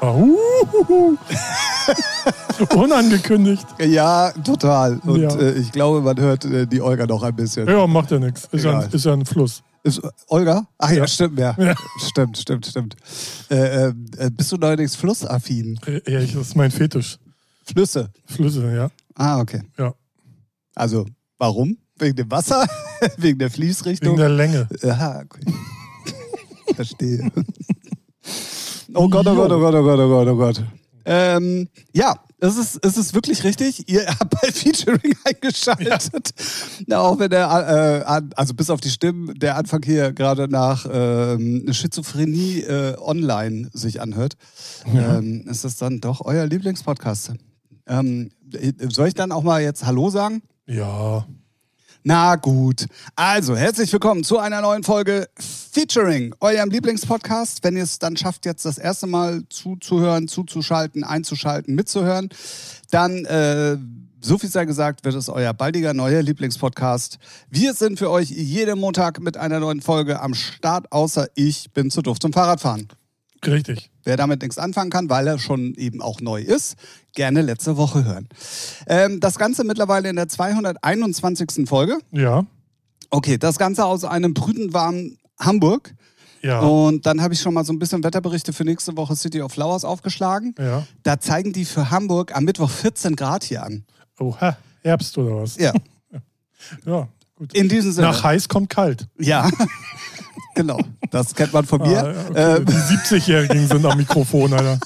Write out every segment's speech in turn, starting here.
Unangekündigt. Ja, total. Und ich glaube, man hört die Olga noch ein bisschen. Ja, macht ja nichts. Ist ja ein Fluss. Ist Olga? Ach ja, stimmt, ja. Stimmt. Bist du neuerdings flussaffin? Ja, das ist mein Fetisch. Flüsse, ja. Ah, okay. Ja. Also, warum? Wegen dem Wasser? Wegen der Fließrichtung? Wegen der Länge. Aha, okay. Verstehe. Oh Gott. Ja, es ist wirklich richtig. Ihr habt bei Featuring eingeschaltet. Ja. Auch wenn also bis auf die Stimmen, der Anfang hier gerade nach Schizophrenie online sich anhört, ist das dann doch euer Lieblingspodcast. Soll ich dann auch mal jetzt Hallo sagen? Ja. Na gut. Also, herzlich willkommen zu einer neuen Folge Featuring, eurem Lieblingspodcast. Wenn ihr es dann schafft, jetzt das erste Mal zuzuhören, zuzuschalten, einzuschalten, mitzuhören, dann, so viel sei gesagt, wird es euer baldiger neuer Lieblingspodcast. Wir sind für euch jeden Montag mit einer neuen Folge am Start, außer ich bin zu doof zum Fahrradfahren. Richtig. Wer damit nichts anfangen kann, weil er schon eben auch neu ist, gerne letzte Woche hören. Das Ganze mittlerweile in der 221. Folge. Ja. Okay, das Ganze aus einem brütend warmen Hamburg. Ja. Und dann habe ich schon mal so ein bisschen Wetterberichte für nächste Woche City of Flowers aufgeschlagen. Ja. Da zeigen die für Hamburg am Mittwoch 14 Grad hier an. Oha, Herbst oder was? Ja. Ja, gut. In diesem Sinne. Nach heiß kommt kalt. Ja. Genau, das kennt man von mir. Okay. Die 70-Jährigen sind am Mikrofon, Alter.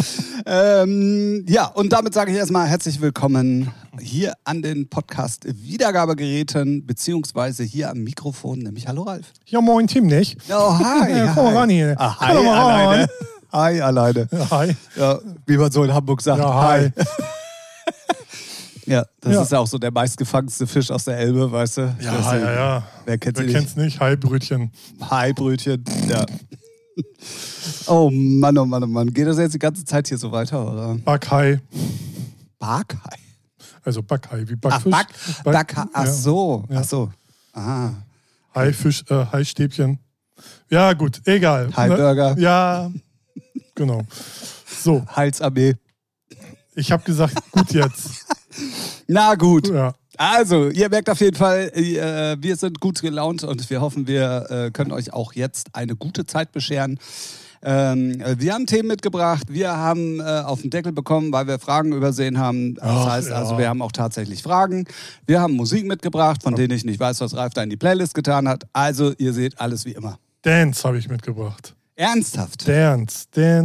Ja, und damit sage ich erstmal herzlich willkommen hier an den Podcast-Wiedergabegeräten, beziehungsweise hier am Mikrofon, nämlich Hallo Ralf. Ja, moin Tim, nicht? Oh, hi. Ja, komm mal ran hier. Hi, alleine. Hi, alleine. Ja, hi. Ja, wie man so in Hamburg sagt. Ja, hi. Ja, das ist ja auch so der meistgefangenste Fisch aus der Elbe, weißt du? Ja. Wer kennt's nicht? Hi, Brötchen. Hi, Brötchen, ja. Oh Mann. Geht das jetzt die ganze Zeit hier so weiter, oder? Backhai. Backhai? Also Backhai, wie Backfisch. Backhai, ach so. Aha. Haifisch, Haistäbchen. Ja, gut, egal. Hai-Burger. Ja, genau. So. Halsarmee. Ich habe gesagt, gut jetzt. Na gut. Ja. Also, ihr merkt auf jeden Fall, wir sind gut gelaunt und wir hoffen, wir können euch auch jetzt eine gute Zeit bescheren. Wir haben Themen mitgebracht, wir haben auf den Deckel bekommen, weil wir Fragen übersehen haben. Das heißt also, wir haben auch tatsächlich Fragen. Wir haben Musik mitgebracht, von denen ich nicht weiß, was Ralf da in die Playlist getan hat. Also, ihr seht alles wie immer. Dance habe ich mitgebracht. Ernsthaft? Dance.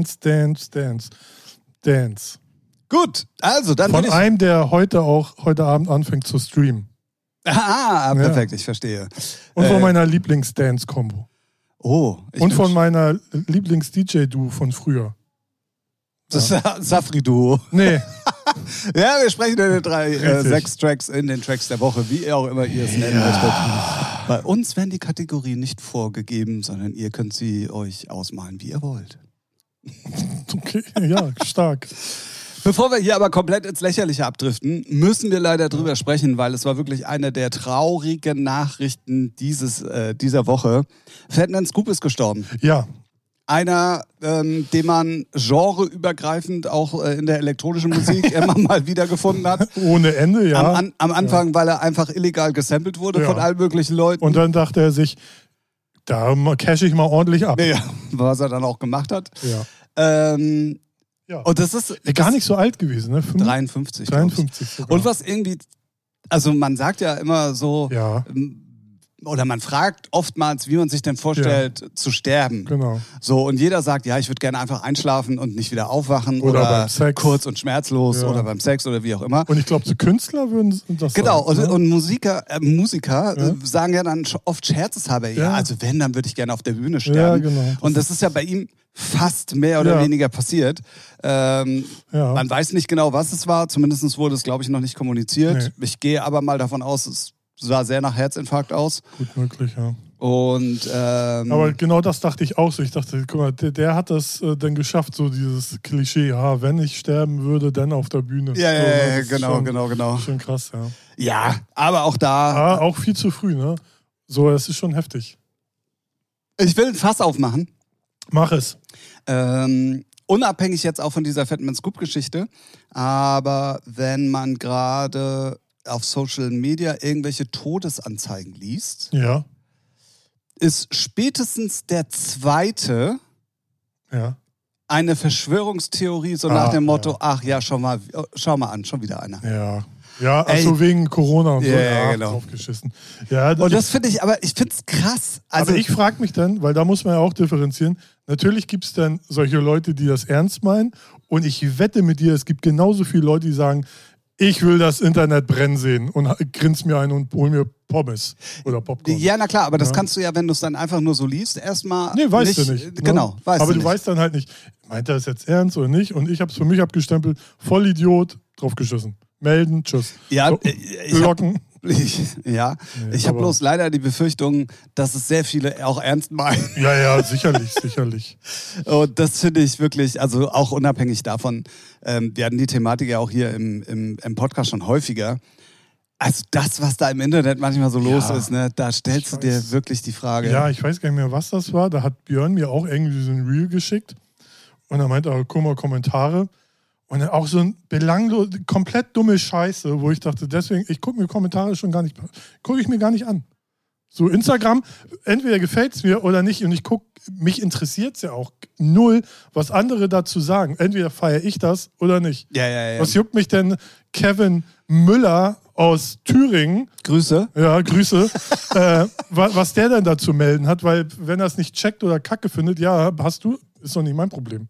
Gut, also dann von einem, der heute Abend anfängt zu streamen. Perfekt, ja. Ich verstehe. Und von meiner Lieblings-Dance-Kombo. Oh. Und von meiner Lieblings-DJ-Duo von früher. Das Safri-Duo. Nee. Ja, wir sprechen in den 6 Tracks in den Tracks der Woche, wie auch immer ihr es nennen möchtet. Bei uns werden die Kategorien nicht vorgegeben, sondern ihr könnt sie euch ausmalen, wie ihr wollt. Okay, ja, stark. Bevor wir hier aber komplett ins Lächerliche abdriften, müssen wir leider drüber sprechen, weil es war wirklich eine der traurigen Nachrichten dieser Woche. Ferdinand Scoop ist gestorben. Ja. Einer, den man genreübergreifend auch in der elektronischen Musik immer mal wiedergefunden hat. Ohne Ende, ja. Am Anfang, weil er einfach illegal gesampelt wurde von allen möglichen Leuten. Und dann dachte er sich, da cash ich mal ordentlich ab. Ja, was er dann auch gemacht hat. Ja. Ja. Und das ist gar nicht so alt gewesen, ne? 53. 53 sogar. Und was irgendwie, also man sagt ja immer so, oder man fragt oftmals, wie man sich denn vorstellt, zu sterben. Genau. So, und jeder sagt, ja, ich würde gerne einfach einschlafen und nicht wieder aufwachen oder beim Sex. Kurz und schmerzlos oder beim Sex oder wie auch immer. Und ich glaube, so Künstler würden das genau, sagen. Und Musiker sagen ja dann oft scherzeshalber, also wenn, dann würde ich gerne auf der Bühne sterben. Ja, genau. Und das ist ja bei ihm fast mehr oder weniger passiert. Man weiß nicht genau, was es war. Zumindest wurde es, glaube ich, noch nicht kommuniziert. Nee. Ich gehe aber mal davon aus, es sah sehr nach Herzinfarkt aus. Gut möglich, ja. Und, aber genau das dachte ich auch so. Ich dachte, guck mal, der hat das dann geschafft, so dieses Klischee, wenn ich sterben würde, dann auf der Bühne. Ja, so, genau. Schon krass, ja. Ja, aber auch da... auch viel zu früh, ne? So, es ist schon heftig. Ich will ein Fass aufmachen. Mach es. unabhängig jetzt auch von dieser Fatman Scoop-Geschichte, aber wenn man gerade auf Social Media irgendwelche Todesanzeigen liest, Ja. ist spätestens der zweite Ja. eine Verschwörungstheorie, so nach dem Motto, ja. ach ja, schau mal an, schon wieder einer. Ja. Ja, also wegen Corona und so. Ja, genau. Draufgeschissen. Ja, Und das finde ich, aber ich finde es krass. Also, aber ich frage mich dann, weil da muss man ja auch differenzieren, natürlich gibt es dann solche Leute, die das ernst meinen und ich wette mit dir, es gibt genauso viele Leute, die sagen, ich will das Internet brennen sehen und grins mir ein und hol mir Pommes oder Popcorn. Ja, na klar, aber das kannst du ja, wenn du es dann einfach nur so liest, erstmal. Nee, weißt du nicht. Genau, weißt du aber nicht. du weißt dann halt nicht, meint er das jetzt ernst oder nicht? Und ich habe es für mich abgestempelt, Vollidiot, draufgeschissen. Melden, tschüss. Ja, so, blocken. Ich habe bloß leider die Befürchtung, dass es sehr viele auch ernst meinen. Ja, sicherlich. Und das finde ich wirklich, also auch unabhängig davon, wir hatten die Thematik ja auch hier im Podcast schon häufiger. Also das, was da im Internet manchmal so los ist, ne, da stellst du dir wirklich die Frage. Ja, ich weiß gar nicht mehr, was das war. Da hat Björn mir auch irgendwie so ein Reel geschickt. Und er meinte, guck mal, Kommentare. Und dann auch so ein belanglos, komplett dumme Scheiße, wo ich dachte, deswegen, ich gucke mir Kommentare schon gar nicht, gucke ich mir gar nicht an. So Instagram, entweder gefällt es mir oder nicht und ich gucke, mich interessiert es ja auch null, was andere dazu sagen. Entweder feiere ich das oder nicht. Ja. Was juckt mich denn Kevin Müller aus Thüringen? Grüße. Ja, Grüße. Was der denn dazu melden hat, weil wenn er es nicht checkt oder Kacke findet, ja, hast du, ist doch nicht mein Problem.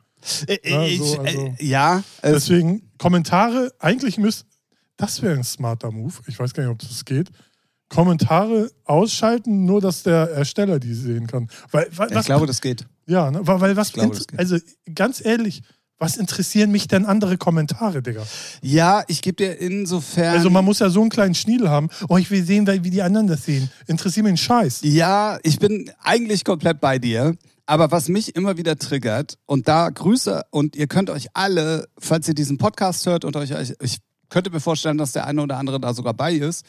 Deswegen Kommentare, eigentlich das wäre ein smarter Move. Ich weiß gar nicht, ob das geht. Kommentare ausschalten, nur dass der Ersteller die sehen kann. Ich glaube, das geht. Ja, ne? Also ganz ehrlich, was interessieren mich denn andere Kommentare, Digga? Ja, ich gebe dir insofern... Also man muss ja so einen kleinen Schniedel haben. Oh, ich will sehen, wie die anderen das sehen. Interessiert mich einen Scheiß. Ja, ich bin eigentlich komplett bei dir. Aber was mich immer wieder triggert, und da Grüße, und ihr könnt euch alle, falls ihr diesen Podcast hört und ich könnte mir vorstellen, dass der eine oder andere da sogar bei ist,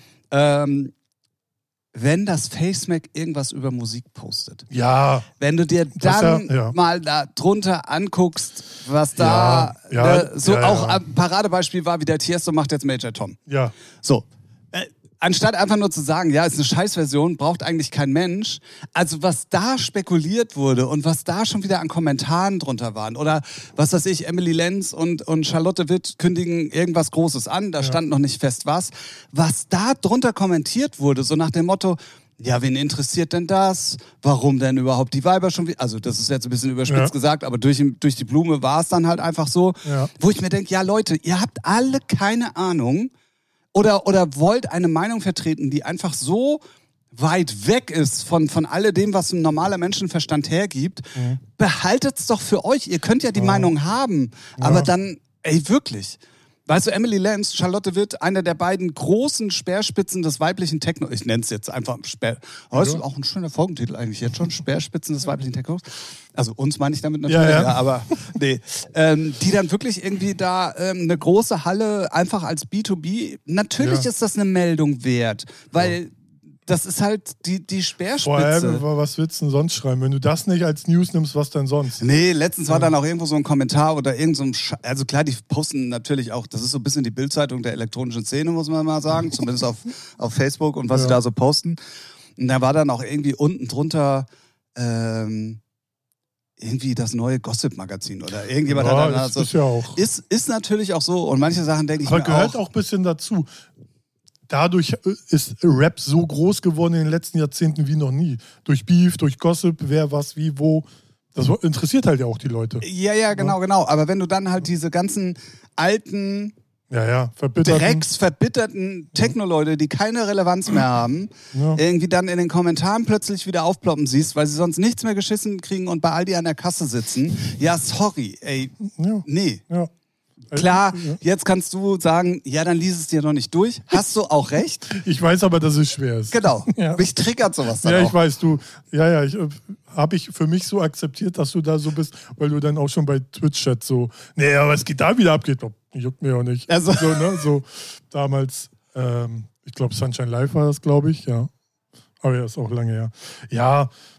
wenn das FaceMac irgendwas über Musik postet. Ja. Wenn du dir dann mal da drunter anguckst, was da auch ein Paradebeispiel war, wie der Tiesto macht jetzt Major Tom. Ja. So. Anstatt einfach nur zu sagen, ja, ist eine Scheißversion, braucht eigentlich kein Mensch. Also was da spekuliert wurde und was da schon wieder an Kommentaren drunter waren oder was weiß ich, Emily Lenz und Charlotte Witt kündigen irgendwas Großes an, da stand noch nicht fest was da drunter kommentiert wurde, so nach dem Motto, ja, wen interessiert denn das? Warum denn überhaupt die Weiber schon wieder? Also das ist jetzt ein bisschen überspitzt gesagt, aber durch die Blume war es dann halt einfach so, wo ich mir denke, ja Leute, ihr habt alle keine Ahnung, oder wollt eine Meinung vertreten, die einfach so weit weg ist von alledem, was ein normaler Menschenverstand hergibt, behaltet's doch für euch. Ihr könnt ja die Meinung haben, aber dann, wirklich. Weißt du, Emily Lenz, Charlotte Witt, einer der beiden großen Speerspitzen des weiblichen Techno, ich nenne es jetzt einfach das ist auch ein schöner Folgentitel eigentlich jetzt schon, Speerspitzen des weiblichen Technos. Also uns meine ich damit natürlich, aber nee. Die dann wirklich irgendwie da eine große Halle einfach als B2B, natürlich ist das eine Meldung wert, weil das ist halt die Speerspitze. Vor allem, was willst du denn sonst schreiben? Wenn du das nicht als News nimmst, was denn sonst? Nee, letztens war dann auch irgendwo so ein Kommentar oder irgend so ein also klar, die posten natürlich auch, das ist so ein bisschen die Bildzeitung der elektronischen Szene, muss man mal sagen, zumindest auf Facebook und was sie da so posten. Und da war dann auch irgendwie unten drunter irgendwie das neue Gossip-Magazin oder irgendjemand hat dann das ist ja auch. Ist natürlich auch so und manche Sachen denke ich mir auch. Aber gehört auch ein bisschen dazu. Dadurch ist Rap so groß geworden in den letzten Jahrzehnten wie noch nie. Durch Beef, durch Gossip, wer was, wie, wo. Das interessiert halt ja auch die Leute. Ja, genau. Aber wenn du dann halt diese ganzen alten, verbitterten Techno-Leute, die keine Relevanz mehr haben, irgendwie dann in den Kommentaren plötzlich wieder aufploppen siehst, weil sie sonst nichts mehr geschissen kriegen und bei Aldi an der Kasse sitzen. Ja, sorry, ey. Nee. Ja. Klar, jetzt kannst du sagen, ja, dann lies es dir noch nicht durch. Hast du auch recht. Ich weiß aber, dass es schwer ist. Genau. Mich triggert sowas dann auch. Ich weiß, habe ich für mich so akzeptiert, dass du da so bist, weil du dann auch schon bei Twitch-Chat so, nee, aber es geht da wieder ab, juckt mir auch nicht. Also. So damals, ich glaube Sunshine Live war das, glaube ich, ja. Aber ja, ist auch lange her. Ja,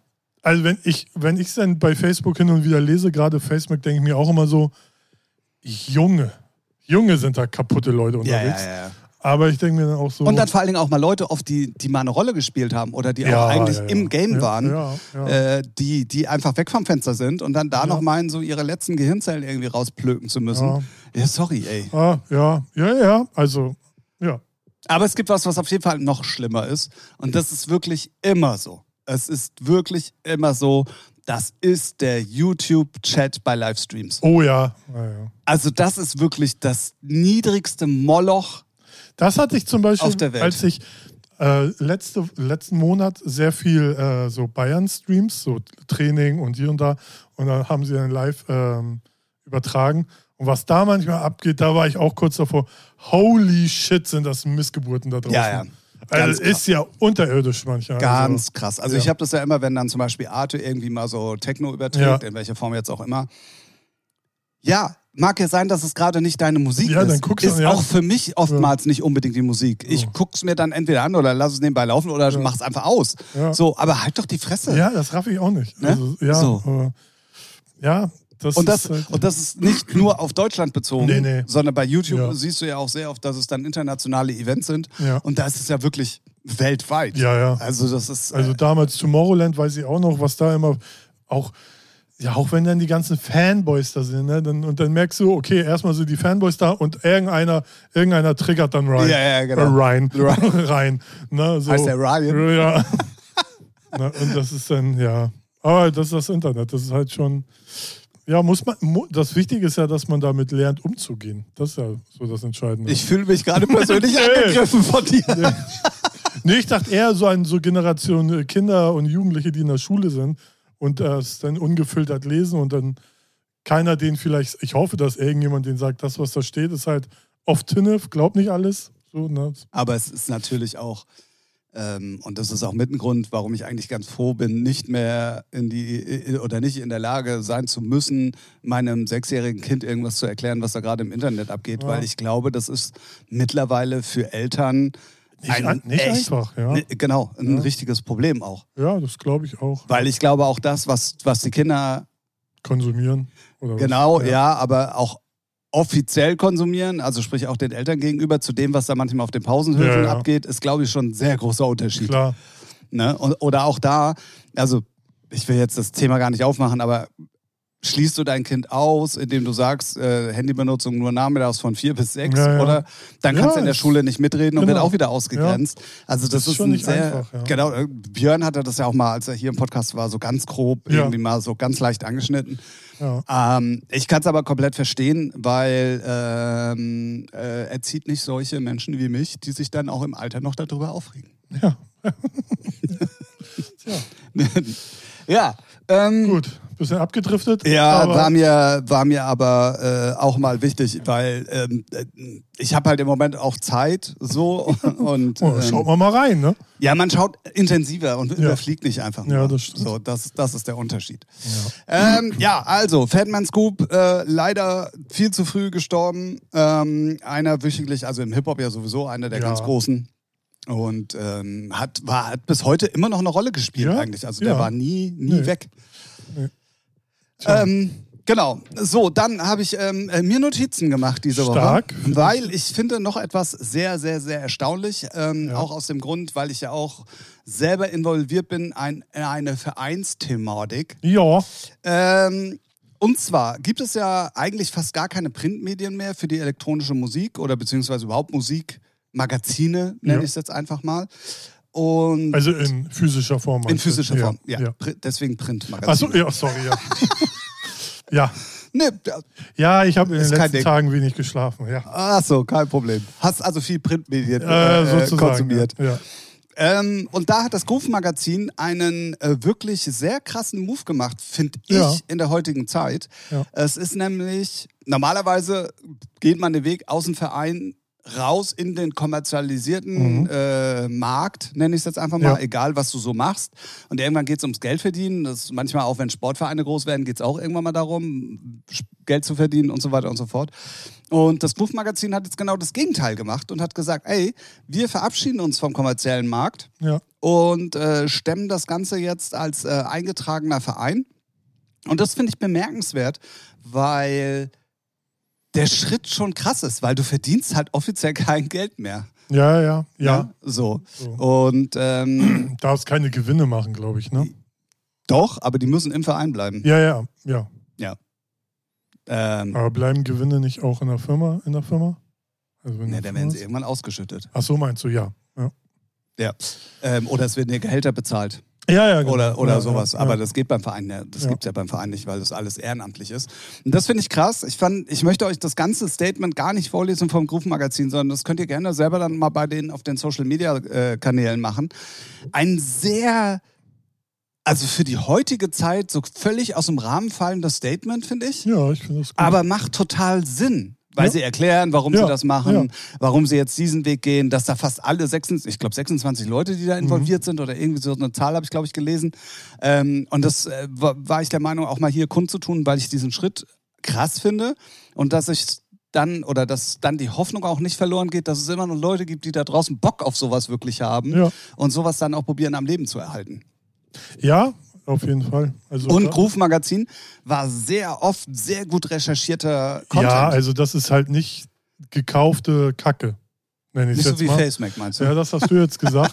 Also wenn ich dann bei Facebook hin und wieder lese, gerade Facebook, denke ich mir auch immer so, Junge sind da kaputte Leute unterwegs. Ja. Aber ich denke mir dann auch so... Und dann vor allen Dingen auch mal Leute oft, die mal eine Rolle gespielt haben oder die auch eigentlich im Game waren, die einfach weg vom Fenster sind und dann da noch meinen, so ihre letzten Gehirnzellen irgendwie rausplöken zu müssen. Ja, sorry, ey. Also, ja. Aber es gibt was auf jeden Fall noch schlimmer ist und das ist wirklich immer so. Es ist wirklich immer so, das ist der YouTube-Chat bei Livestreams. Oh ja. Also das ist wirklich das niedrigste Moloch. Das hatte ich zum Beispiel, auf der Welt. als ich letzten Monat sehr viel so Bayern-Streams, so Training und hier und da, und dann haben sie dann live übertragen. Und was da manchmal abgeht, da war ich auch kurz davor, holy shit, sind das Missgeburten da draußen. Ja. Also ist ja unterirdisch manchmal. Ganz krass. Also ich habe das ja immer, wenn dann zum Beispiel Arte irgendwie mal so Techno überträgt, in welcher Form jetzt auch immer. Ja, mag ja sein, dass es gerade nicht deine Musik ist. Dann guckst du, ist auch für mich oftmals nicht unbedingt die Musik. Ich guck's mir dann entweder an oder lass es nebenbei laufen oder mach's einfach aus. Ja. So, aber halt doch die Fresse. Ja, das raff ich auch nicht. Ne? Also, das ist nicht nur auf Deutschland bezogen, sondern bei YouTube siehst du ja auch sehr oft, dass es dann internationale Events sind. Ja. Und da ist es ja wirklich weltweit. Ja. Also das ist... Also damals Tomorrowland weiß ich auch noch, was da immer auch wenn dann die ganzen Fanboys da sind, ne? Und dann merkst du, okay, erstmal sind die Fanboys da und irgendeiner triggert dann Ryan. Ja, genau. Ryan. Ne? So. Heißt der Ryan? Ja. Na, und das ist dann, aber das ist das Internet. Das ist halt schon, das Wichtige ist ja, dass man damit lernt, umzugehen. Das ist ja so das Entscheidende. Ich fühle mich gerade persönlich angegriffen von dir. Nee, ich dachte eher so an so Generation Kinder und Jugendliche, die in der Schule sind und es dann ungefiltert lesen und dann keiner den vielleicht, ich hoffe, dass irgendjemand den sagt, das, was da steht, ist halt oft Tinnef, glaub nicht alles. So, ne? Aber es ist natürlich auch, und das ist auch mit ein Grund, warum ich eigentlich ganz froh bin, nicht mehr nicht in der Lage sein zu müssen, meinem 6-jährigen Kind irgendwas zu erklären, was da gerade im Internet abgeht, weil ich glaube, das ist mittlerweile für Eltern nicht einfach, ein richtiges Problem auch. Ja, das glaube ich auch. Weil ich glaube auch das, was die Kinder konsumieren. Oder genau, aber auch offiziell konsumieren, also sprich auch den Eltern gegenüber, zu dem, was da manchmal auf den Pausenhöfen abgeht, ist, glaube ich, schon ein sehr großer Unterschied. Klar. Ne? Oder auch da, also ich will jetzt das Thema gar nicht aufmachen, aber schließt du dein Kind aus, indem du sagst, Handybenutzung nur nachmittags von 4 bis 6, oder? Dann kannst du in der Schule nicht mitreden und wird auch wieder ausgegrenzt. Also das ist schon nicht sehr, einfach, genau, Björn hatte das ja auch mal, als er hier im Podcast war, so ganz grob, irgendwie mal so ganz leicht angeschnitten. Ja. Ich kann es aber komplett verstehen, weil er zieht nicht solche Menschen wie mich, die sich dann auch im Alter noch darüber aufregen. Ja. Gut, bisschen abgedriftet. Ja, aber war mir aber auch mal wichtig, weil ich habe halt im Moment auch Zeit so und schaut mal rein, ne? Ja, man schaut intensiver und überfliegt nicht einfach nur. Ja, das stimmt. So, das ist der Unterschied. Ja, also Fatman Scoop leider viel zu früh gestorben. Einer wöchentlich, also im Hip-Hop ja sowieso einer der ganz großen. Und hat bis heute immer noch eine Rolle gespielt eigentlich. Also der war nie weg. Nee. Genau. So, dann habe ich mir Notizen gemacht diese Woche. Weil ich finde noch etwas sehr, sehr, sehr erstaunlich. Auch aus dem Grund, weil ich ja auch selber involviert bin in eine Vereinsthematik. Ja. Und zwar gibt es ja eigentlich fast gar keine Printmedien mehr für die elektronische Musik oder beziehungsweise überhaupt Musikmagazine, nenne ich es jetzt einfach mal. Und also in physischer Form. In physischer Form, ja. Deswegen Printmagazine. Achso, ja, sorry, ja. Nee, ja, ich habe in den letzten Tagen wenig geschlafen, ja. Achso, kein Problem. Hast also viel Printmedien konsumiert. Ja. Und da hat das Groove-Magazin einen wirklich sehr krassen Move gemacht, finde ich, in der heutigen Zeit. Ja. Es ist nämlich, normalerweise geht man den Weg aus dem Verein raus in den kommerzialisierten Markt, nenne ich es jetzt einfach mal, egal was du so machst. Und irgendwann geht es ums Geld verdienen. Das manchmal auch, wenn Sportvereine groß werden, geht es auch irgendwann mal darum, Geld zu verdienen und so weiter und so fort. Und das Groove-Magazin hat jetzt genau das Gegenteil gemacht und hat gesagt, ey, wir verabschieden uns vom kommerziellen Markt und stemmen das Ganze jetzt als eingetragener Verein. Und das finde ich bemerkenswert, weil der Schritt schon krass ist, weil du verdienst halt offiziell kein Geld mehr. Ja. So. Und darfst keine Gewinne machen, glaube ich, ne? Doch, aber die müssen im Verein bleiben. Ja. Aber bleiben Gewinne nicht auch in der Firma? Also dann werden sie irgendwann ausgeschüttet. Ach so, meinst du, ja. Oder es werden ja Gehälter bezahlt. Ja, genau. Oder sowas. Aber das geht beim Verein, das gibt es ja beim Verein nicht, weil das alles ehrenamtlich ist. Und das finde ich krass. Ich möchte euch das ganze Statement gar nicht vorlesen vom Groove-Magazin, sondern das könnt ihr gerne selber dann mal bei denen auf den Social-Media-Kanälen machen. Ein sehr, also für die heutige Zeit so völlig aus dem Rahmen fallendes Statement, finde ich. Ja, ich finde das gut. Aber macht total Sinn. Weil sie erklären, warum sie das machen, warum sie jetzt diesen Weg gehen, dass da fast alle 26 Leute, die da involviert sind oder irgendwie so eine Zahl habe ich, glaube ich, gelesen. Und das war ich der Meinung, auch mal hier kundzutun, weil ich diesen Schritt krass finde und dass dann die Hoffnung auch nicht verloren geht, dass es immer noch Leute gibt, die da draußen Bock auf sowas wirklich haben und sowas dann auch probieren, am Leben zu erhalten. Ja, auf jeden Fall. Also, und Groove-Magazin war sehr oft sehr gut recherchierter Content. Ja, also das ist halt nicht gekaufte Kacke, nenne ich es jetzt mal. Nicht so wie FaceMac, meinst du? Ja, das hast du jetzt gesagt.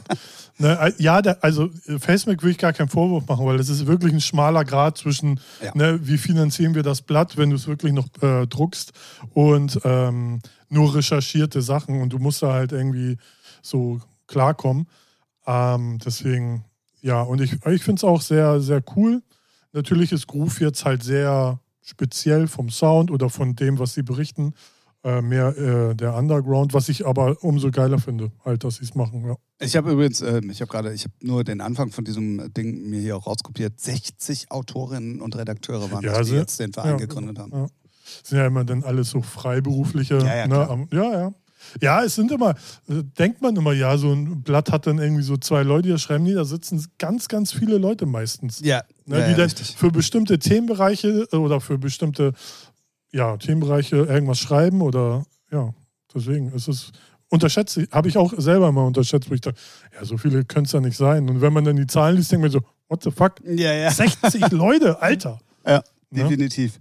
Also FaceMac will ich gar keinen Vorwurf machen, weil es ist wirklich ein schmaler Grat zwischen, wie finanzieren wir das Blatt, wenn du es wirklich noch druckst und nur recherchierte Sachen und du musst da halt irgendwie so klarkommen. Deswegen... Ja, und ich finde es auch sehr, sehr cool. Natürlich ist Groove jetzt halt sehr speziell vom Sound oder von dem, was sie berichten, mehr der Underground, was ich aber umso geiler finde, halt, dass sie es machen. Ja. Ich habe übrigens, ich habe nur den Anfang von diesem Ding mir hier auch rauskopiert. 60 Autorinnen und Redakteure waren das, die jetzt den Verein gegründet haben. Ja. Sind ja immer dann alles so freiberufliche. Ja. Ja, es sind immer, denkt man immer, so ein Blatt hat dann irgendwie so 2 Leute, die schreiben, da sitzen ganz, ganz viele Leute meistens. Die dann für bestimmte Themenbereiche oder für bestimmte Themenbereiche irgendwas schreiben oder, deswegen ist es, habe ich auch selber mal unterschätzt, wo ich dachte, so viele können es ja nicht sein. Und wenn man dann die Zahlen liest, denkt man so, what the fuck? 60 Leute, Alter. Ja, definitiv.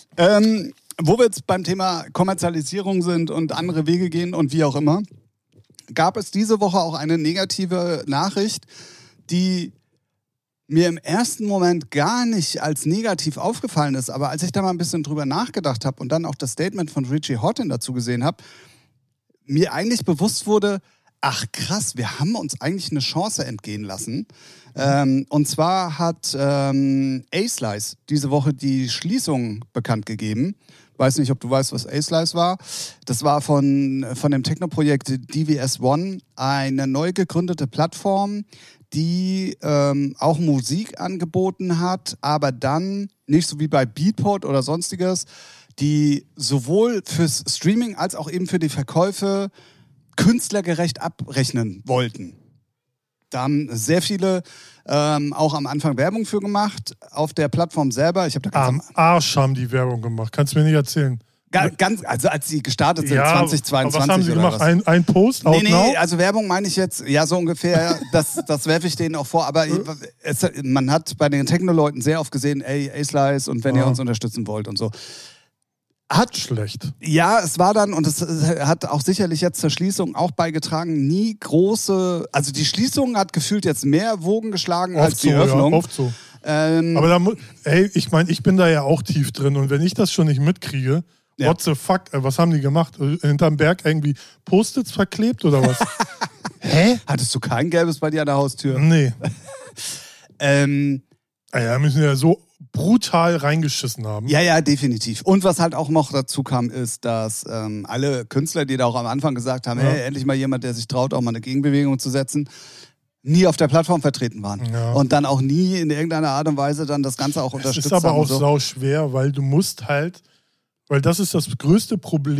Wo wir jetzt beim Thema Kommerzialisierung sind und andere Wege gehen und wie auch immer, gab es diese Woche auch eine negative Nachricht, die mir im ersten Moment gar nicht als negativ aufgefallen ist. Aber als ich da mal ein bisschen drüber nachgedacht habe und dann auch das Statement von Richie Hawtin dazu gesehen habe, mir eigentlich bewusst wurde, ach krass, wir haben uns eigentlich eine Chance entgehen lassen. Und zwar hat A-Slice diese Woche die Schließung bekannt gegeben. Weiß nicht, ob du weißt, was A-Slice war. Das war von dem Techno-Projekt DVS One eine neu gegründete Plattform, die auch Musik angeboten hat, aber dann nicht so wie bei Beatport oder sonstiges, die sowohl fürs Streaming als auch eben für die Verkäufe künstlergerecht abrechnen wollten. Da haben sehr viele auch am Anfang Werbung für gemacht, auf der Plattform selber. Am Arsch haben die Werbung gemacht. Kannst du mir nicht erzählen? Also als sie gestartet sind, 2022 was haben sie gemacht? Ein Post? Nee, also Werbung meine ich jetzt, so ungefähr, das werfe ich denen auch vor. Aber man hat bei den Techno-Leuten sehr oft gesehen, A-Slice und wenn ihr uns unterstützen wollt und so. Schlecht. Ja, es war dann, und es hat auch sicherlich jetzt zur Schließung auch beigetragen, nie große, also die Schließung hat gefühlt jetzt mehr Wogen geschlagen oft als die Öffnung. Ja, oft so. Aber ich meine, ich bin da ja auch tief drin und wenn ich das schon nicht mitkriege, what the fuck, was haben die gemacht? Hinterm Berg irgendwie Post-its verklebt oder was? Hä? Hattest du kein Gelbes bei dir an der Haustür? Nee. Müssen ja so brutal reingeschissen haben. Ja, definitiv. Und was halt auch noch dazu kam, ist, dass alle Künstler, die da auch am Anfang gesagt haben, hey, endlich mal jemand, der sich traut, auch mal eine Gegenbewegung zu setzen, nie auf der Plattform vertreten waren. Ja. Und dann auch nie in irgendeiner Art und Weise dann das Ganze auch unterstützt haben. Das ist aber auch sau schwer, weil du musst halt, weil das ist das größte Problem,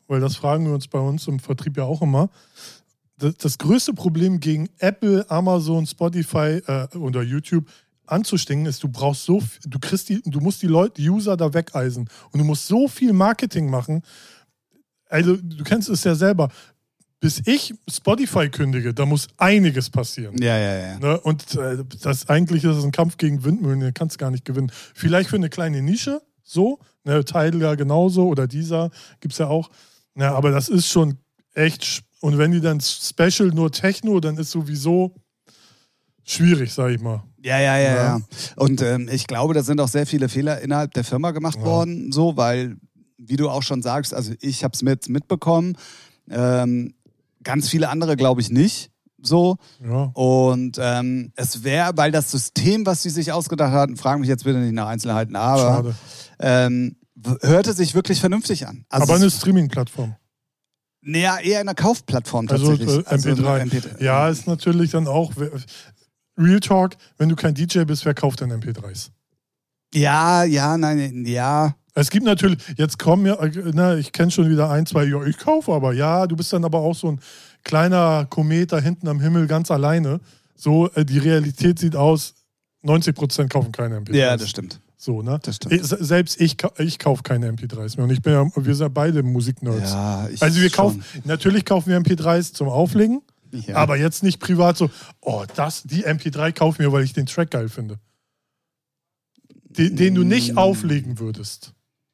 weil das fragen wir uns bei uns im Vertrieb ja auch immer. Das größte Problem gegen Apple, Amazon, Spotify oder YouTube anzustinken ist, du musst die User da wegeisen und du musst so viel Marketing machen. Also du kennst es ja selber. Bis ich Spotify kündige, da muss einiges passieren. Ja. Ne? Und eigentlich ist es ein Kampf gegen Windmühlen, den kannst du gar nicht gewinnen. Vielleicht für eine kleine Nische, so, ne, Tidal ja genauso oder dieser gibt es ja auch. Ja, aber das ist schon echt, und wenn die dann Special nur Techno, dann ist sowieso schwierig, sag ich mal. Ja. Und ich glaube, da sind auch sehr viele Fehler innerhalb der Firma gemacht worden, so, weil, wie du auch schon sagst, also ich habe es mitbekommen, ganz viele andere glaube ich nicht, so. Ja. Und es wäre, weil das System, was sie sich ausgedacht hatten, fragen mich jetzt bitte nicht nach Einzelheiten, aber hörte sich wirklich vernünftig an. Also aber eine Streaming-Plattform. Naja, eher eine Kaufplattform tatsächlich. Also MP3. Ja, ist natürlich dann auch Real Talk, wenn du kein DJ bist, wer kauft denn MP3s? Ja. Es gibt natürlich, jetzt kommen ja, ich kenne schon wieder ein, zwei, ja, ich kaufe aber, ja, du bist dann aber auch so ein kleiner Komet da hinten am Himmel ganz alleine. So, die Realität sieht aus, 90% kaufen keine MP3s. Ja, das stimmt. So, ne? Das stimmt. Selbst ich kaufe keine MP3s mehr. Und wir sind beide Musiknerds. Ja, also natürlich kaufen wir MP3s zum Auflegen, aber jetzt nicht privat so, die MP3 kaufe ich mir, weil ich den Track geil finde. Den du nicht auflegen würdest.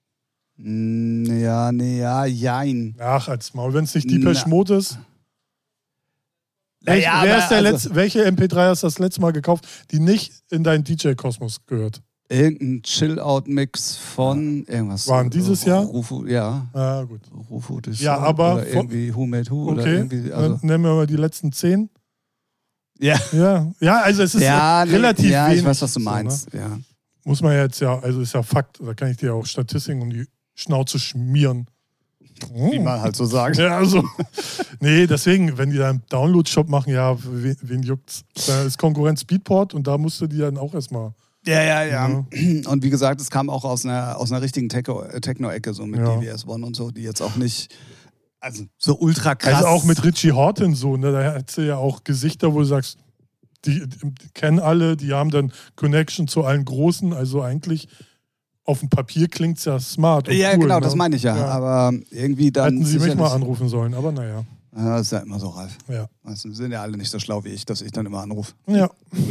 Jein. Ach, als Maul, wenn es nicht Depeche Mode ist. Welche MP3 hast du das letzte Mal gekauft, die nicht in deinen DJ-Kosmos gehört? Irgendein Chill-Out-Mix von irgendwas. Waren dieses Jahr? Rufo, ja. Ah, gut. Rufo des ja, aber oder irgendwie Who Made Who. Okay, oder irgendwie, dann nennen wir mal die letzten 10. Ja. Ja, also es ist relativ wenig. Ja, ich weiß, was du meinst. So, ne? Ja. Muss man jetzt also ist ja Fakt, da kann ich dir auch Statistiken um die Schnauze schmieren. Wie man halt so sagt. Ja, also. Nee, deswegen, wenn die da einen Download-Shop machen, ja, wen juckt's? Da ist Konkurrenz Beatport und da musst du die dann auch erstmal. Ja. Und wie gesagt, es kam auch aus einer richtigen Techno-Ecke, so mit DVS One und so, die jetzt auch nicht, also so ultra krass. Also auch mit Richie Horton so, ne? Da hat sie ja auch Gesichter, wo du sagst, die kennen alle, die haben dann Connection zu allen Großen, also eigentlich auf dem Papier klingt es ja smart und ja, cool, genau, ne? das meine ich ja. Aber irgendwie dann. Hätten sie mich mal anrufen sollen, aber naja. Ja, das ist ja immer so, Ralf. Ja. Also, wir sind ja alle nicht so schlau wie ich, dass ich dann immer anrufe. Ja.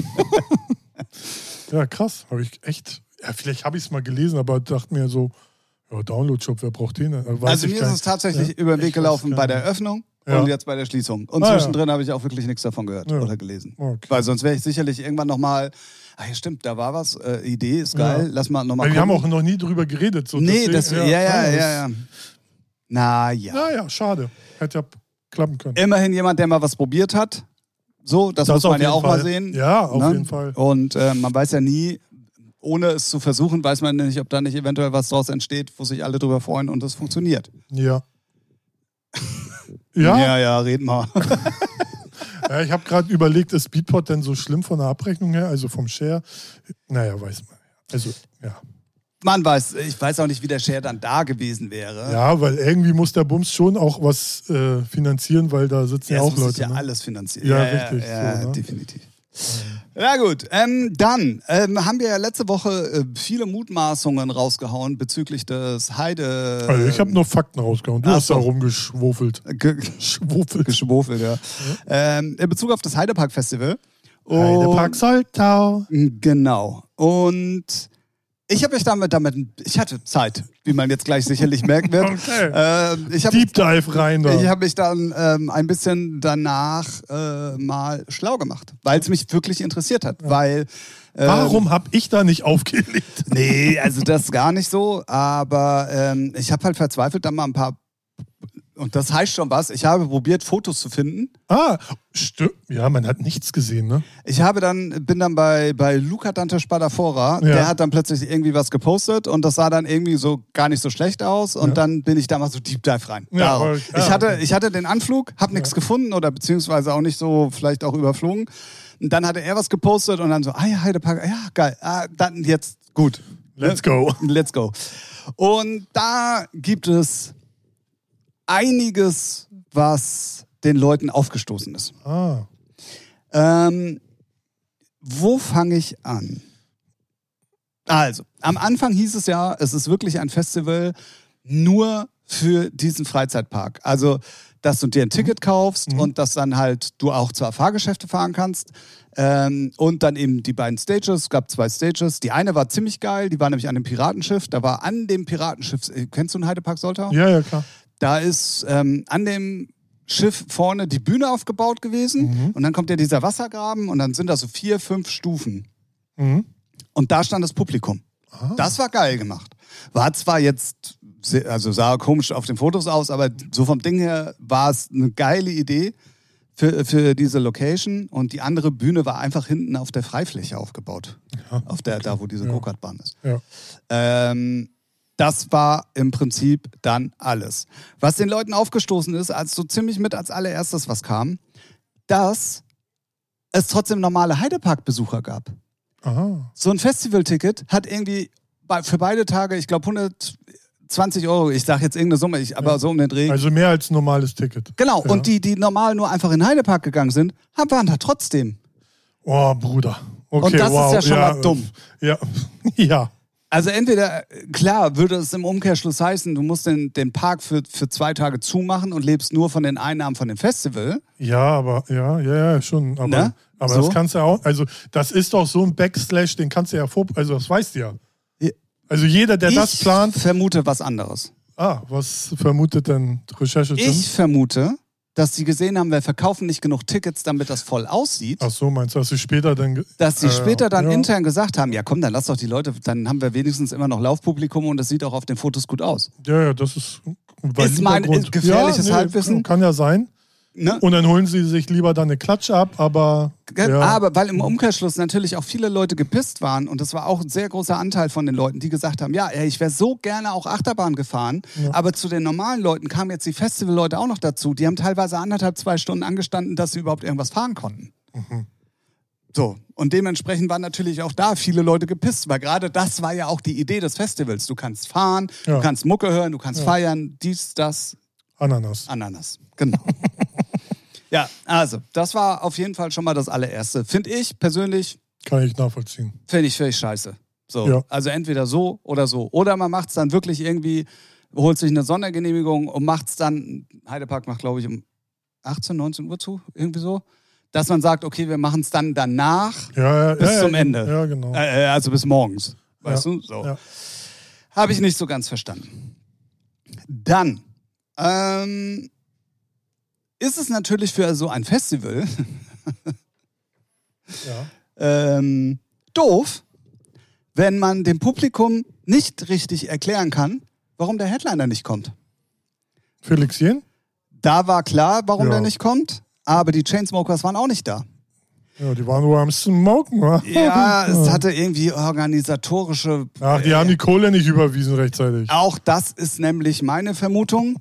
Ja, krass. Habe ich echt. Ja, vielleicht habe ich es mal gelesen, aber dachte mir so, Download-Shop, wer braucht den? Also mir ist es tatsächlich über den Weg gelaufen bei der Eröffnung und jetzt bei der Schließung. Und zwischendrin habe ich auch wirklich nichts davon gehört oder gelesen. Okay. Weil sonst wäre ich sicherlich irgendwann nochmal. Ach ja, stimmt, da war was. Idee ist geil. Lass mal nochmal gucken. Wir haben auch noch nie drüber geredet. So nee, deswegen, ja. Naja, schade. Hätte ja klappen können. Immerhin jemand, der mal was probiert hat. So, das muss man ja auch mal sehen. Ja, auf jeden Fall. Und man weiß ja nie, ohne es zu versuchen, weiß man nicht, ob da nicht eventuell was draus entsteht, wo sich alle drüber freuen und das funktioniert. Ja. Ja? Ja, red mal. Ja, ich habe gerade überlegt, ist Beatport denn so schlimm von der Abrechnung her, also vom Share? Naja, weiß man. Also, ja. Ich weiß auch nicht, wie der Share dann da gewesen wäre. Ja, weil irgendwie muss der Bums schon auch was finanzieren, weil da sitzen ja auch Leute. Das muss ja alles finanzieren. Ja, richtig. Ja, so, ne? Definitiv. Na gut, dann haben wir ja letzte Woche viele Mutmaßungen rausgehauen bezüglich des Heide... Also ich habe nur Fakten rausgehauen. Du hast da rumgeschwofelt. Geschwofelt, ja. In Bezug auf das Heidepark Festival. Heidepark Soltau. Genau. Und ich habe mich ich hatte Zeit, wie man jetzt gleich sicherlich merken wird. Okay. Deep Dive rein da. Ich habe mich dann ein bisschen danach mal schlau gemacht, weil es mich wirklich interessiert hat. Ja. Weil warum habe ich da nicht aufgelegt? Nee, also das gar nicht so. Aber ich habe halt verzweifelt dann mal ein paar. Und das heißt schon was. Ich habe probiert, Fotos zu finden. Ah, stimmt. Ja, man hat nichts gesehen, ne? Ich bin dann bei Luca Dante Spadafora. Ja. Der hat dann plötzlich irgendwie was gepostet und das sah dann irgendwie so gar nicht so schlecht aus. Und dann bin ich da mal so Deep Dive rein. Ja, ich hatte den Anflug, habe nichts gefunden oder beziehungsweise auch nicht so, vielleicht auch überflogen. Und dann hatte er was gepostet und dann so, ja, Heidepark, ja, geil. Dann jetzt, gut. Let's go. Let's go. Und da gibt es einiges, was den Leuten aufgestoßen ist. Wo fange ich an? Also, am Anfang hieß es ja, es ist wirklich ein Festival nur für diesen Freizeitpark. Also, dass du dir ein Ticket kaufst und dass dann halt du auch zur Fahrgeschäfte fahren kannst. Und dann eben die beiden Stages. Es gab 2 Stages. Die eine war ziemlich geil, die war nämlich an dem Piratenschiff. Da war an dem Piratenschiff, kennst du den Heidepark Soltau? Ja, klar. Da ist an dem Schiff vorne die Bühne aufgebaut gewesen und dann kommt ja dieser Wassergraben und dann sind da so 4, 5 Stufen. Und da stand das Publikum. Das war geil gemacht. War zwar jetzt, also sah komisch auf den Fotos aus, aber so vom Ding her war es eine geile Idee für diese Location und die andere Bühne war einfach hinten auf der Freifläche aufgebaut. Auf da, wo diese Go-Kart-Bahn ist. Das war im Prinzip dann alles. Was den Leuten aufgestoßen ist, als so ziemlich mit als allererstes was kam, dass es trotzdem normale Heidepark-Besucher gab. So ein Festivalticket hat irgendwie für beide Tage, ich glaube 120 €, ich sage jetzt irgendeine Summe, aber so um den Dreh. Also mehr als normales Ticket. Genau, und die normal nur einfach in den Heidepark gegangen sind, waren da trotzdem. Oh, Bruder. Okay, und das ist ja schon mal dumm. Ja. Also entweder, klar, würde es im Umkehrschluss heißen, du musst den Park für 2 Tage zumachen und lebst nur von den Einnahmen von dem Festival. Ja, aber, ja, schon. Aber, ne? aber so? Das kannst du ja auch, also das ist doch so ein Backslash, den kannst du ja also das weißt du ja. Also jeder, der das plant... Ich vermute was anderes. Was vermutet denn Recherche? Ich vermute, dass sie gesehen haben, wir verkaufen nicht genug Tickets, damit das voll aussieht. Ach so, meinst du, dass sie später dann... Dass sie später dann intern gesagt haben, ja komm, dann lass doch die Leute, dann haben wir wenigstens immer noch Laufpublikum und das sieht auch auf den Fotos gut aus. Ja, das ist... Ist mein gefährliches Halbwissen. Kann ja sein. Ne? Und dann holen sie sich lieber dann eine Klatsche ab, aber... Ja. Aber weil im Umkehrschluss natürlich auch viele Leute gepisst waren und das war auch ein sehr großer Anteil von den Leuten, die gesagt haben, ja, ich wäre so gerne auch Achterbahn gefahren, aber zu den normalen Leuten kamen jetzt die Festivalleute auch noch dazu. Die haben teilweise 1,5, 2 Stunden angestanden, dass sie überhaupt irgendwas fahren konnten. So, und dementsprechend waren natürlich auch da viele Leute gepisst, weil gerade das war ja auch die Idee des Festivals. Du kannst fahren, du kannst Mucke hören, du kannst feiern, dies, das. Ananas, genau. Ja, also, das war auf jeden Fall schon mal das allererste. Finde ich persönlich... Kann ich nachvollziehen. Finde ich völlig scheiße. So, also entweder so. Oder man macht es dann wirklich irgendwie, holt sich eine Sondergenehmigung und macht es dann, Heidepark macht glaube ich um 18, 19 Uhr zu, irgendwie so, dass man sagt, okay, wir machen es dann danach bis zum Ende. Ja, genau. Also bis morgens, weißt du? So. Ja. Habe ich nicht so ganz verstanden. Dann, ist es natürlich für so ein Festival doof, wenn man dem Publikum nicht richtig erklären kann, warum der Headliner nicht kommt. Felix Jen? Da war klar, warum der nicht kommt, aber die Chainsmokers waren auch nicht da. Ja, die waren nur am Smoken, wa? Ja, es hatte irgendwie organisatorische... Ach, die haben die Kohle nicht überwiesen rechtzeitig. Auch das ist nämlich meine Vermutung.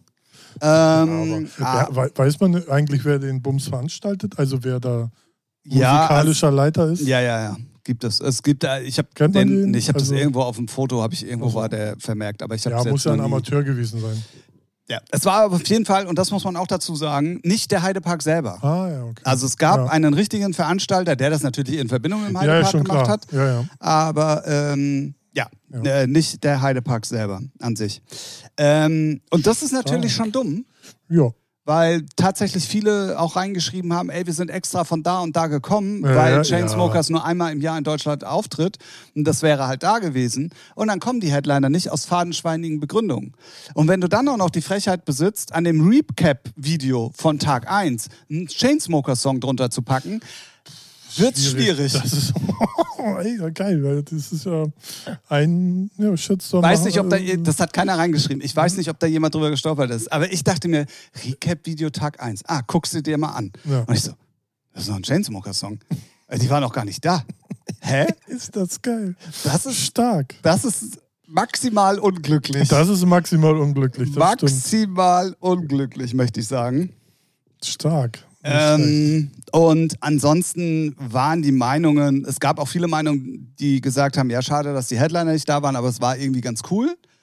Weiß man eigentlich, wer den Bums veranstaltet? Also wer da musikalischer Leiter ist? Ja. Gibt es. Es gibt da, ich habe das irgendwo auf dem Foto, war der vermerkt, aber ich habe muss ja ein Amateur gewesen sein. Ja, es war auf jeden Fall, und das muss man auch dazu sagen, nicht der Heidepark selber. Okay. Also es gab einen richtigen Veranstalter, der das natürlich in Verbindung mit dem Heidepark gemacht hat. Ja. Aber nicht der Heidepark selber an sich. Und das ist natürlich schon dumm. Ja. Weil tatsächlich viele auch reingeschrieben haben, wir sind extra von da und da gekommen, weil Chainsmokers nur einmal im Jahr in Deutschland auftritt. Und das wäre halt da gewesen. Und dann kommen die Headliner nicht aus fadenschweinigen Begründungen. Und wenn du dann auch noch die Frechheit besitzt, an dem Recap-Video von Tag 1 einen Chainsmokers-Song drunter zu packen, wird es schwierig. Das ist geil, weil das ist ja ein Shitstorm. Weiß nicht, ob das hat keiner reingeschrieben. Ich weiß nicht, ob da jemand drüber gestolpert ist. Aber ich dachte mir, Recap-Video Tag 1. Guckst du dir mal an. Ja. Und ich so, das ist noch ein Chainsmokers-Song. Die waren noch gar nicht da. Hä? Ist das geil. Das ist stark. Das ist maximal unglücklich. Das ist maximal unglücklich. Maximal unglücklich, möchte ich sagen. Stark. Und ansonsten waren die Meinungen, es gab auch viele Meinungen, die gesagt haben, ja schade, dass die Headliner nicht da waren, aber es war irgendwie ganz cool.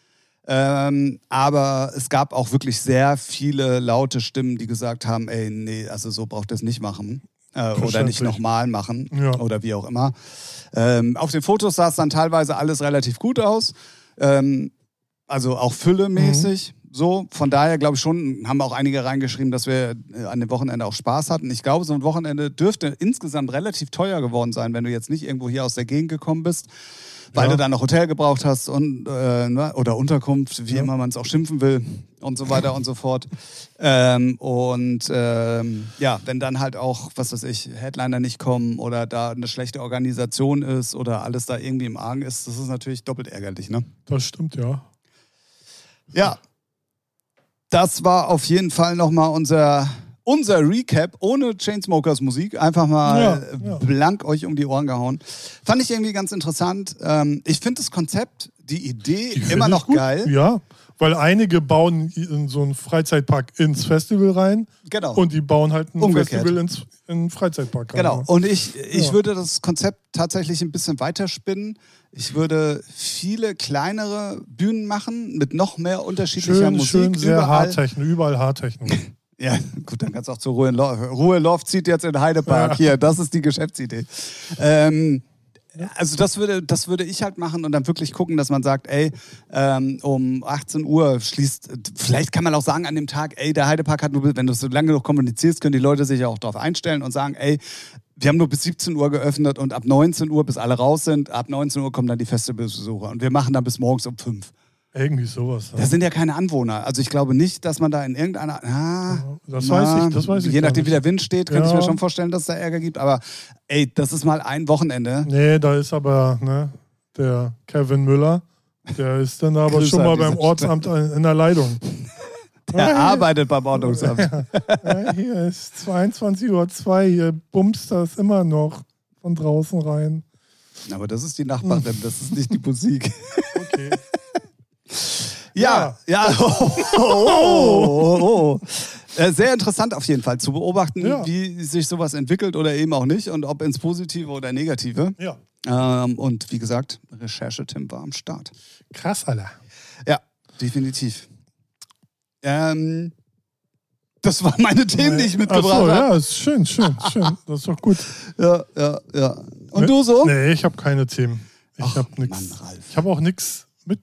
Aber es gab auch wirklich sehr viele laute Stimmen, die gesagt haben, ey, nee, also so braucht ihr es nicht machen. Oder nicht nochmal machen. Ja. Oder wie auch immer. Auf den Fotos sah es dann teilweise alles relativ gut aus. Also auch füllemäßig. So, von daher glaube ich schon, haben auch einige reingeschrieben, dass wir an dem Wochenende auch Spaß hatten. Ich glaube, so ein Wochenende dürfte insgesamt relativ teuer geworden sein, wenn du jetzt nicht irgendwo hier aus der Gegend gekommen bist, weil du dann noch Hotel gebraucht hast und, oder Unterkunft, wie immer man es auch schimpfen will und so weiter und so fort. Wenn dann halt auch, was weiß ich, Headliner nicht kommen oder da eine schlechte Organisation ist oder alles da irgendwie im Argen ist, das ist natürlich doppelt ärgerlich, ne? Das stimmt, ja. Ja. Das war auf jeden Fall nochmal unser Recap ohne Chainsmokers Musik. Einfach mal blank euch um die Ohren gehauen. Fand ich irgendwie ganz interessant. Ich finde das Konzept, die Idee immer noch geil. Ja, weil einige bauen in so einen Freizeitpark ins Festival rein. Genau. Und die bauen halt ein Festival in einen Freizeitpark rein. Genau. Und ich würde das Konzept tatsächlich ein bisschen weiterspinnen. Ich würde viele kleinere Bühnen machen mit noch mehr unterschiedlicher Musik. Schön, sehr Haartechno, überall Haartechno. Ja, gut, dann kannst du auch zur Ruhe Love zieht jetzt in Heidepark. Hier, das ist die Geschäftsidee. Also das würde ich halt machen und dann wirklich gucken, dass man sagt, ey, um 18 Uhr schließt, vielleicht kann man auch sagen an dem Tag, ey, der Heidepark hat nur, wenn du so lange genug kommunizierst, können die Leute sich ja auch darauf einstellen und sagen, ey, wir haben nur bis 17 Uhr geöffnet und ab 19 Uhr, bis alle raus sind, ab 19 Uhr kommen dann die Festivalbesucher und wir machen dann bis morgens um 5. Irgendwie sowas. Das sind ja keine Anwohner. Also ich glaube nicht, dass man da in irgendeiner... Das weiß ich. Je nachdem, wie der Wind steht, könnte ich mir schon vorstellen, dass es da Ärger gibt. Aber ey, das ist mal ein Wochenende. Nee, da ist aber der Kevin Müller, der ist dann aber schon mal beim Ortsamt in der Leitung. Der arbeitet beim Ordnungsamt. Ja, hier ist 22:02 Uhr, hier bumst das immer noch von draußen rein. Aber das ist die Nachbarin, das ist nicht die Musik. Okay. Ja. Sehr interessant auf jeden Fall zu beobachten, wie sich sowas entwickelt oder eben auch nicht und ob ins Positive oder Negative. Ja. Und wie gesagt, Recherche-Tim war am Start. Krass, Alter. Ja, definitiv. Das waren meine Themen, die ich mitgebracht habe. Ja, ist schön. Das ist doch gut. Ja. Und du so? Nee, ich habe keine Themen. Ich habe nichts. Ich habe auch nichts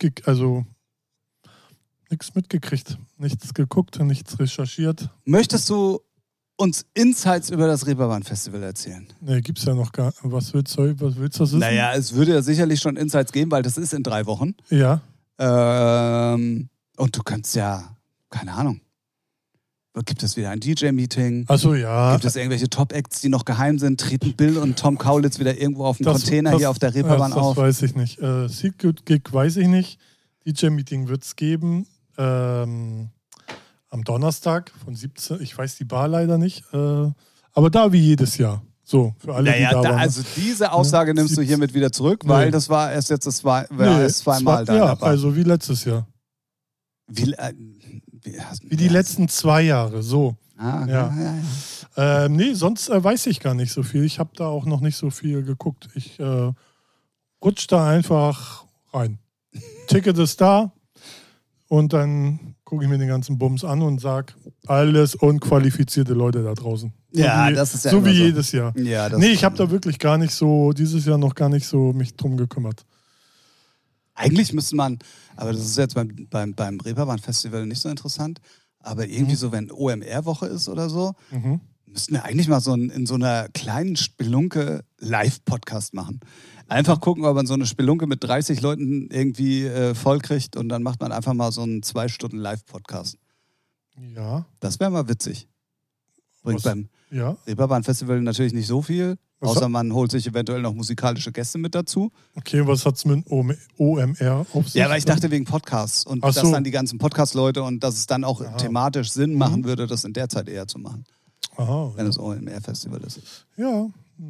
mitgekriegt. Nichts geguckt, nichts recherchiert. Möchtest du uns Insights über das Reeperbahn-Festival erzählen? Nee, gibt's ja noch gar nicht. Was willst du wissen? Naja, es würde ja sicherlich schon Insights geben, weil das ist in 3 Wochen. Ja. Und du kannst ja, keine Ahnung, gibt es wieder ein DJ-Meeting? Achso, ja. Gibt es irgendwelche Top-Acts, die noch geheim sind? Treten Bill und Tom Kaulitz wieder irgendwo auf dem Container hier auf der Reeperbahn auf? Das weiß ich nicht. Secret Gig weiß ich nicht. DJ-Meeting wird es geben. Am Donnerstag von 17. Ich weiß die Bar leider nicht. Aber da wie jedes Jahr. So, für alle, die da waren. Also diese Aussage nimmst du hiermit wieder zurück, weil das war erst jetzt zweimal da. Ja, also wie letztes Jahr. Wie die letzten 2 Jahre, so. Ja. Nee, sonst weiß ich gar nicht so viel. Ich habe da auch noch nicht so viel geguckt. Ich rutsch da einfach rein. Ticket ist da und dann gucke ich mir den ganzen Bums an und sage, alles unqualifizierte Leute da draußen. Das ist ja so wie jedes Jahr. Ja, nee, ich habe da wirklich gar nicht so, dieses Jahr noch gar nicht so mich drum gekümmert. Eigentlich müsste man, aber das ist jetzt beim Reeperbahn-Festival nicht so interessant, aber irgendwie so, wenn OMR-Woche ist oder so, müssten wir eigentlich mal in so einer kleinen Spelunke Live-Podcast machen. Einfach gucken, ob man so eine Spelunke mit 30 Leuten irgendwie vollkriegt und dann macht man einfach mal so einen 2 Stunden Live-Podcast. Ja. Das wäre mal witzig. Bringt beim Reeperbahn-Festival natürlich nicht so viel, außer man holt sich eventuell noch musikalische Gäste mit dazu. Okay, was hat es mit OMR auf sich? Ja, aber ich dachte wegen Podcasts und dass dann die ganzen Podcast-Leute und dass es dann auch thematisch Sinn machen würde, das in der Zeit eher zu machen. Aha. Wenn es OMR-Festival ist. Ja.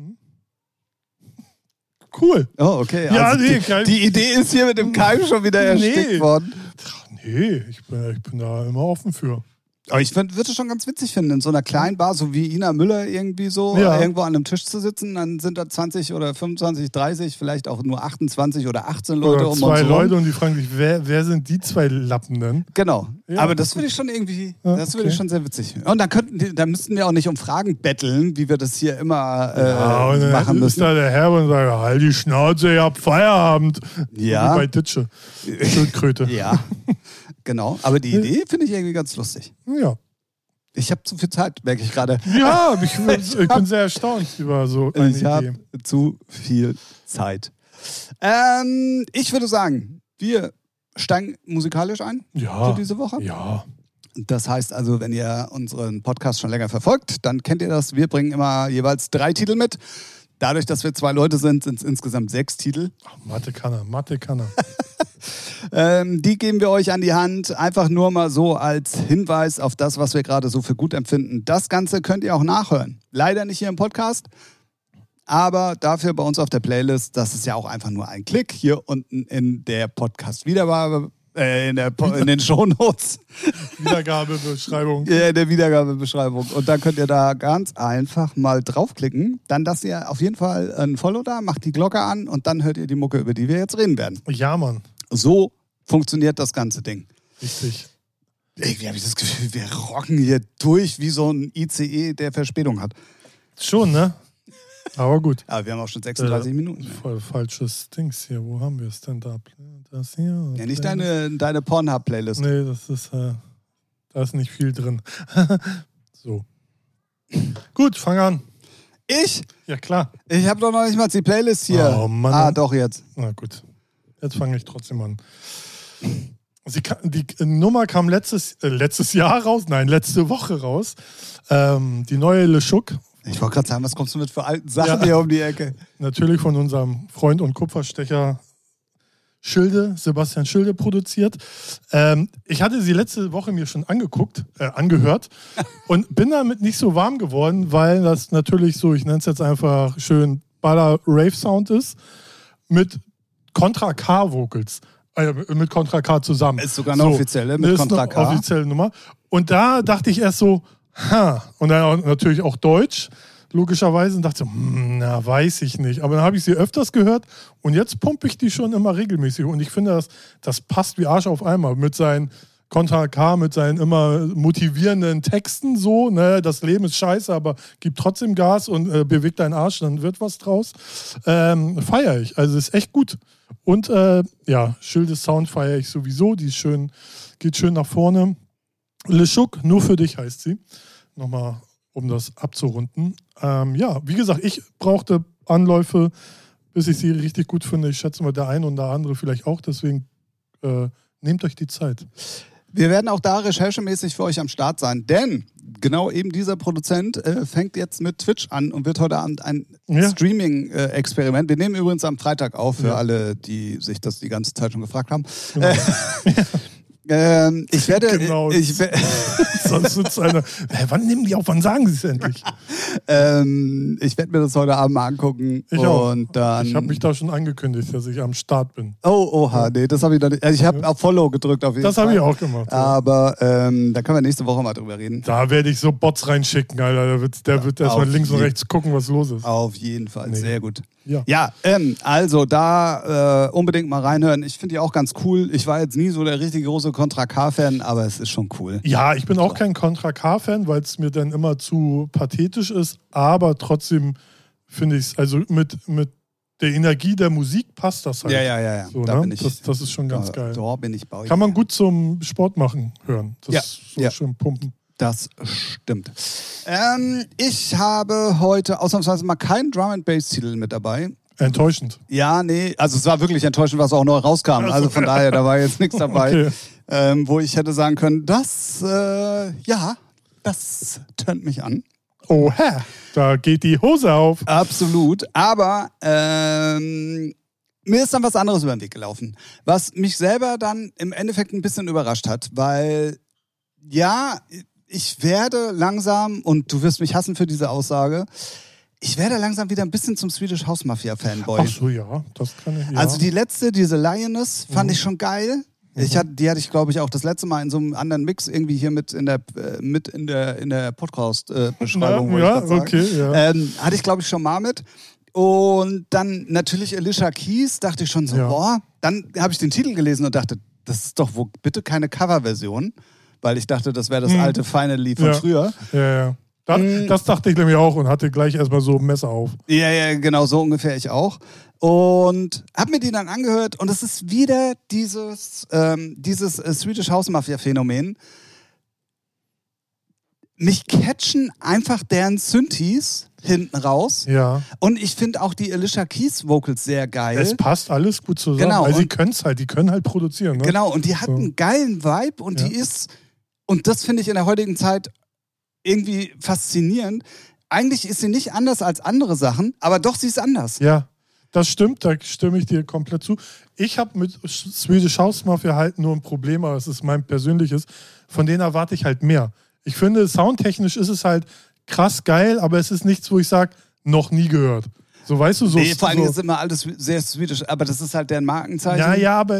Cool. Oh, okay. Ja, also die Idee ist hier mit dem Keim schon wieder erstickt worden. Nee, ich bin da immer offen für. Aber ich würde es schon ganz witzig finden, in so einer kleinen Bar, so wie Ina Müller irgendwie so, Ja. irgendwo an einem Tisch zu sitzen, dann sind da 20 oder 25, 30, vielleicht auch nur 28 oder 18 Leute Oder um zwei uns rum. Leute und die fragen sich, wer sind die zwei Lappen denn? Genau. Ja, Aber das würde ich schon irgendwie, Ja, das würde okay. ich schon sehr witzig. Und dann müssten wir auch nicht um Fragen betteln, wie wir das hier immer Ja, und machen dann ist müssen. da der Herr und sagt, halt die Schnauze, ihr habt Feierabend. Ja. Wie bei Ditsche. Schildkröte. Ja, genau. Aber die Idee finde ich irgendwie ganz lustig. Ja. Ich habe zu viel Zeit, merke ich gerade. Ja, ich bin sehr erstaunt über so eine Ich Idee. habe zu viel Zeit. Ich würde sagen, wir steigen musikalisch ein Ja. für diese Woche. Ja. Das heißt also, wenn ihr unseren Podcast schon länger verfolgt, dann kennt ihr das. Wir bringen immer jeweils 3 Titel mit. Dadurch, dass wir 2 Leute sind, sind es insgesamt 6 Titel. Ach, Mathe kann er. Die geben wir euch an die Hand, einfach nur mal so als Hinweis auf das, was wir gerade so für gut empfinden. Das Ganze könnt ihr auch nachhören. Leider nicht hier im Podcast, aber dafür bei uns auf der Playlist. Das ist ja auch einfach nur ein Klick hier unten in der Podcast-Wiedergabe, in den Shownotes. Wiedergabebeschreibung. In der Wiedergabebeschreibung. Und dann könnt ihr da ganz einfach mal draufklicken. Dann lasst ihr auf jeden Fall ein Follow da, macht die Glocke an und dann hört ihr die Mucke, über die wir jetzt reden werden. Ja, Mann. So funktioniert das ganze Ding. Richtig. Irgendwie habe ich das Gefühl, wir rocken hier durch wie so ein ICE, der Verspätung hat. Schon, ne? Aber gut. Aber wir haben auch schon 36 Minuten. Voll falsches Dings hier. Wo haben wir es denn da? Das hier? Ja, nicht deine Pornhub-Playlist. Nee, das ist, da ist nicht viel drin. So. Gut, fang an. Ich? Ja, klar. Ich habe doch noch nicht mal die Playlist hier. Oh, Mann. Ah, doch jetzt. Na gut. Jetzt fange ich trotzdem an. Die Nummer kam letztes Jahr raus, nein, letzte Woche raus. Die neue Le Chouk. Ich wollte gerade sagen, was kommst du mit für alten Sachen hier um die Ecke? Natürlich von unserem Freund und Kupferstecher Sebastian Schilde produziert. Ich hatte sie letzte Woche mir schon angehört und bin damit nicht so warm geworden, weil das natürlich so, ich nenne es jetzt einfach schön Baller-Rave-Sound ist, mit Contra K-Vocals. Mit Contra K zusammen. Ist sogar eine offizielle mit Contra K. Ist eine offizielle Nummer. Und da dachte ich erst so, und dann auch, natürlich auch Deutsch, logischerweise, und dachte so, weiß ich nicht. Aber dann habe ich sie öfters gehört und jetzt pumpe ich die schon immer regelmäßig. Und ich finde, das passt wie Arsch auf einmal mit seinen Contra K, mit seinen immer motivierenden Texten so, ne, das Leben ist scheiße, aber gib trotzdem Gas und beweg deinen Arsch, dann wird was draus. Feiere ich. Also ist echt gut. Und Schildes Sound feiere ich sowieso. Die ist schön, geht schön nach vorne. Le Chouk, nur für dich heißt sie. Nochmal, um das abzurunden. Wie gesagt, ich brauchte Anläufe, bis ich sie richtig gut finde. Ich schätze mal, der eine und der andere vielleicht auch. Deswegen nehmt euch die Zeit. Wir werden auch da recherchemäßig für euch am Start sein, denn genau eben dieser Produzent fängt jetzt mit Twitch an und wird heute Abend ein Streaming-Experiment. Wir nehmen übrigens am Freitag auf, für alle, die sich das die ganze Zeit schon gefragt haben. Genau. Ich werde... Genau. Sonst sitzt einer, wann nehmen die auf, wann sagen sie es endlich? Ich werde mir das heute Abend mal angucken. Ich auch. Und dann... Ich habe mich da schon angekündigt, dass ich am Start bin. Oha, nee, das habe ich noch nicht. Also ich habe auf Follow gedrückt auf jeden Fall. Das habe ich auch gemacht. Ja. Aber da können wir nächste Woche mal drüber reden. Da werde ich so Bots reinschicken, Alter. Der wird erstmal links und rechts gucken, was los ist. Auf jeden Fall, sehr gut. Ja, also da unbedingt mal reinhören. Ich finde die auch ganz cool. Ich war jetzt nie so der richtig große Contra K-Fan, aber es ist schon cool. Ja, ich bin auch kein Contra K-Fan, weil es mir dann immer zu pathetisch ist, aber trotzdem finde ich es, also mit der Energie der Musik passt das halt. Ja. So, da ne? bin ich. Das ist schon ganz geil. Da bin ich bei euch. Kann man gut zum Sport machen hören. Das ist so Ja. schön pumpen. Das stimmt. Ich habe heute ausnahmsweise mal keinen Drum-and-Bass-Titel mit dabei. Enttäuschend. Ja, nee, also es war wirklich enttäuschend, was auch neu rauskam. Also von daher, da war jetzt nichts dabei, wo ich hätte sagen können, das tönt mich an. Oha, da geht die Hose auf. Absolut, aber mir ist dann was anderes über den Weg gelaufen, was mich selber dann im Endeffekt ein bisschen überrascht hat, weil ich werde langsam, und du wirst mich hassen für diese Aussage, ich werde langsam wieder ein bisschen zum Swedish House Mafia Fanboy. Ach so, ja, das kann ich. Ja. Also die letzte, diese Lioness, fand ich schon geil. Die hatte ich, glaube ich, auch das letzte Mal in so einem anderen Mix irgendwie hier mit in der Podcast-Beschreibung. Ja, okay, ja. Hatte ich, glaube ich, schon mal mit. Und dann natürlich Alicia Keys, dachte ich schon so, boah. Dann habe ich den Titel gelesen und dachte, das ist doch wohl bitte keine Coverversion, weil ich dachte, das wäre das alte Finally von früher. Ja. Das dachte ich nämlich auch und hatte gleich erstmal so ein Messer auf. Ja, genau, so ungefähr ich auch. Und habe mir die dann angehört und es ist wieder dieses Swedish House Mafia Phänomen. Mich catchen einfach deren Synthes hinten raus. Ja. Und ich finde auch die Alicia Keys Vocals sehr geil. Es passt alles gut zusammen. Genau. Also die können halt produzieren. Ne? Genau, und die hat einen geilen Vibe und die ist, und das finde ich in der heutigen Zeit irgendwie faszinierend. Eigentlich ist sie nicht anders als andere Sachen, aber doch, sie ist anders. Ja, das stimmt, da stimme ich dir komplett zu. Ich habe mit Swedish House Mafia halt nur ein Problem, aber es ist mein persönliches. Von denen erwarte ich halt mehr. Ich finde, soundtechnisch ist es halt krass geil, aber es ist nichts, wo ich sage, noch nie gehört. So, weißt du, so. Nee, vor allem ist immer alles sehr Swedish, aber das ist halt deren Markenzeichen. Ja, aber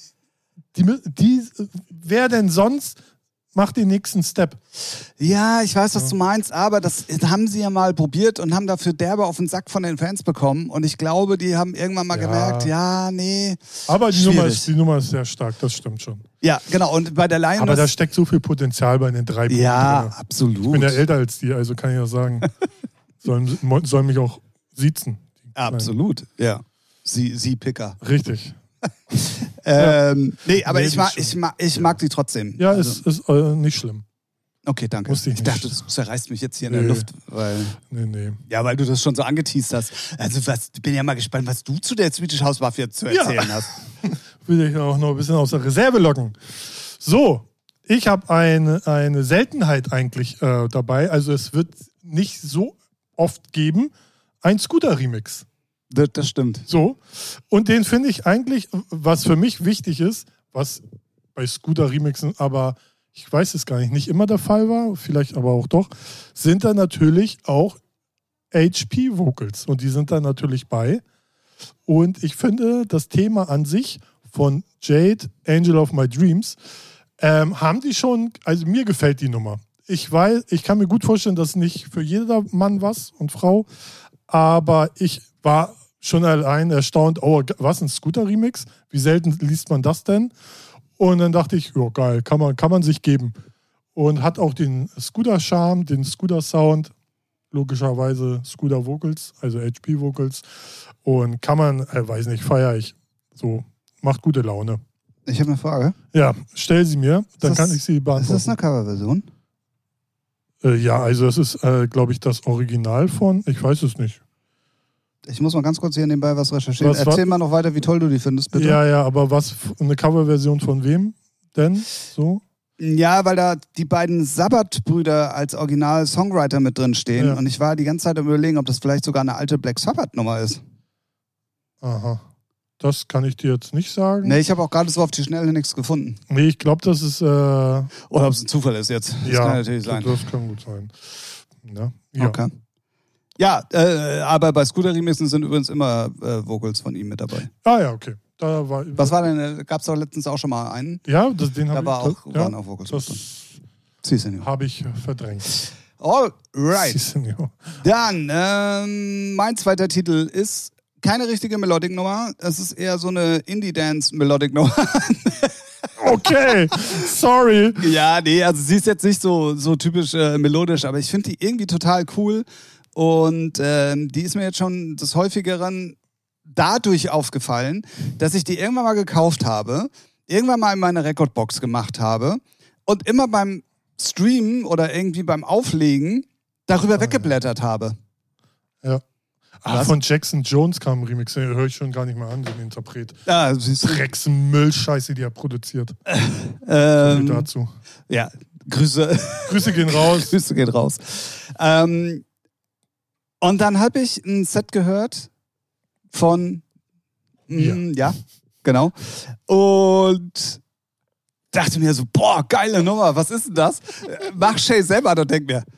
wer denn sonst macht den nächsten Step? Ja, ich weiß, was du meinst, aber das haben sie ja mal probiert und haben dafür derbe auf den Sack von den Fans bekommen. Und ich glaube, die haben irgendwann mal gemerkt, nee. Aber die Nummer ist sehr stark, das stimmt schon. Ja, genau. Und bei der Lioness... Aber da steckt so viel Potenzial bei den 3 Punkten. Ja, drin. absolut. Ich bin ja älter als die, also kann ich ja sagen, sollen mich auch siezen. Absolut, ja. Sie Picker. Richtig. Nee, aber ich mag die trotzdem. Ja, also. ist nicht schlimm. Okay, danke. Ich dachte, du zerreißt mich jetzt hier in der Luft. Nee. Ja, weil du das schon so angeteased hast. Also ich bin ja mal gespannt, was du zu der Swedish House Mafia zu erzählen hast. Will ich auch noch ein bisschen aus der Reserve locken. So, ich habe eine Seltenheit eigentlich dabei. Also es wird nicht so oft geben, ein Scooter-Remix. Das stimmt. So. Und den finde ich eigentlich, was für mich wichtig ist, was bei Scooter-Remixen, aber ich weiß es gar nicht immer der Fall war, vielleicht aber auch doch, sind da natürlich auch HP-Vocals. Und die sind da natürlich bei. Und ich finde, das Thema an sich von Jade, Angel of My Dreams, haben die schon, also mir gefällt die Nummer. Ich kann mir gut vorstellen, dass nicht für jeder Mann was und Frau, aber ich war schon allein erstaunt, oh, was, ein Scooter-Remix? Wie selten liest man das denn? Und dann dachte ich, ja, geil, kann man sich geben. Und hat auch den Scooter-Charme, den Scooter-Sound, logischerweise Scooter-Vocals, also HP-Vocals. Und kann man, weiß nicht, feiere ich. So, macht gute Laune. Ich habe eine Frage. Ja, stell sie mir, dann kann ich sie beantworten. Ist das eine Coverversion? Ja, also das ist, glaube ich, das Original von, ich weiß es nicht. Ich muss mal ganz kurz hier nebenbei was recherchieren. Erzähl mal noch weiter, wie toll du die findest, bitte. Ja, aber was, eine Coverversion von wem denn? So? Ja, weil da die beiden Sabbath-Brüder als Original-Songwriter mit drin stehen. Ja. Und ich war die ganze Zeit am Überlegen, ob das vielleicht sogar eine alte Black Sabbath-Nummer ist. Aha. Das kann ich dir jetzt nicht sagen. Nee, ich habe auch gerade so auf die Schnelle nichts gefunden. Nee, ich glaube, das ist... Oder ob es ein Zufall ist jetzt. Das kann natürlich sein. Das kann gut sein. Ja. Okay. Ja, aber bei Scooter-Remixen sind übrigens immer Vocals von ihm mit dabei. Ah ja, okay. Was war denn, gab es doch letztens auch schon mal einen? Ja, den habe ich. Waren auch Vocals das habe ich verdrängt. Alright. Senior. Dann, mein zweiter Titel ist keine richtige Melodic-Nummer. Es ist eher so eine Indie-Dance-Melodic-Nummer. Okay, sorry. Ja, nee, also sie ist jetzt nicht so typisch melodisch, aber ich finde die irgendwie total cool. Und die ist mir jetzt schon des Häufigeren dadurch aufgefallen, dass ich die irgendwann mal gekauft habe, irgendwann mal in meine Recordbox gemacht habe und immer beim Streamen oder irgendwie beim Auflegen darüber weggeblättert habe. Ja. Von Jackson Jones kam ein Remix, den höre ich schon gar nicht mehr an, den Interpret. Ja, siehst du. Drecksmüllscheiße, die er produziert. So dazu. Ja, Grüße gehen raus. Grüße gehen raus. Und dann habe ich ein Set gehört von, ja, genau. Und dachte mir so, boah, geile Nummer, was ist denn das? Mach Shay selber und denk mir,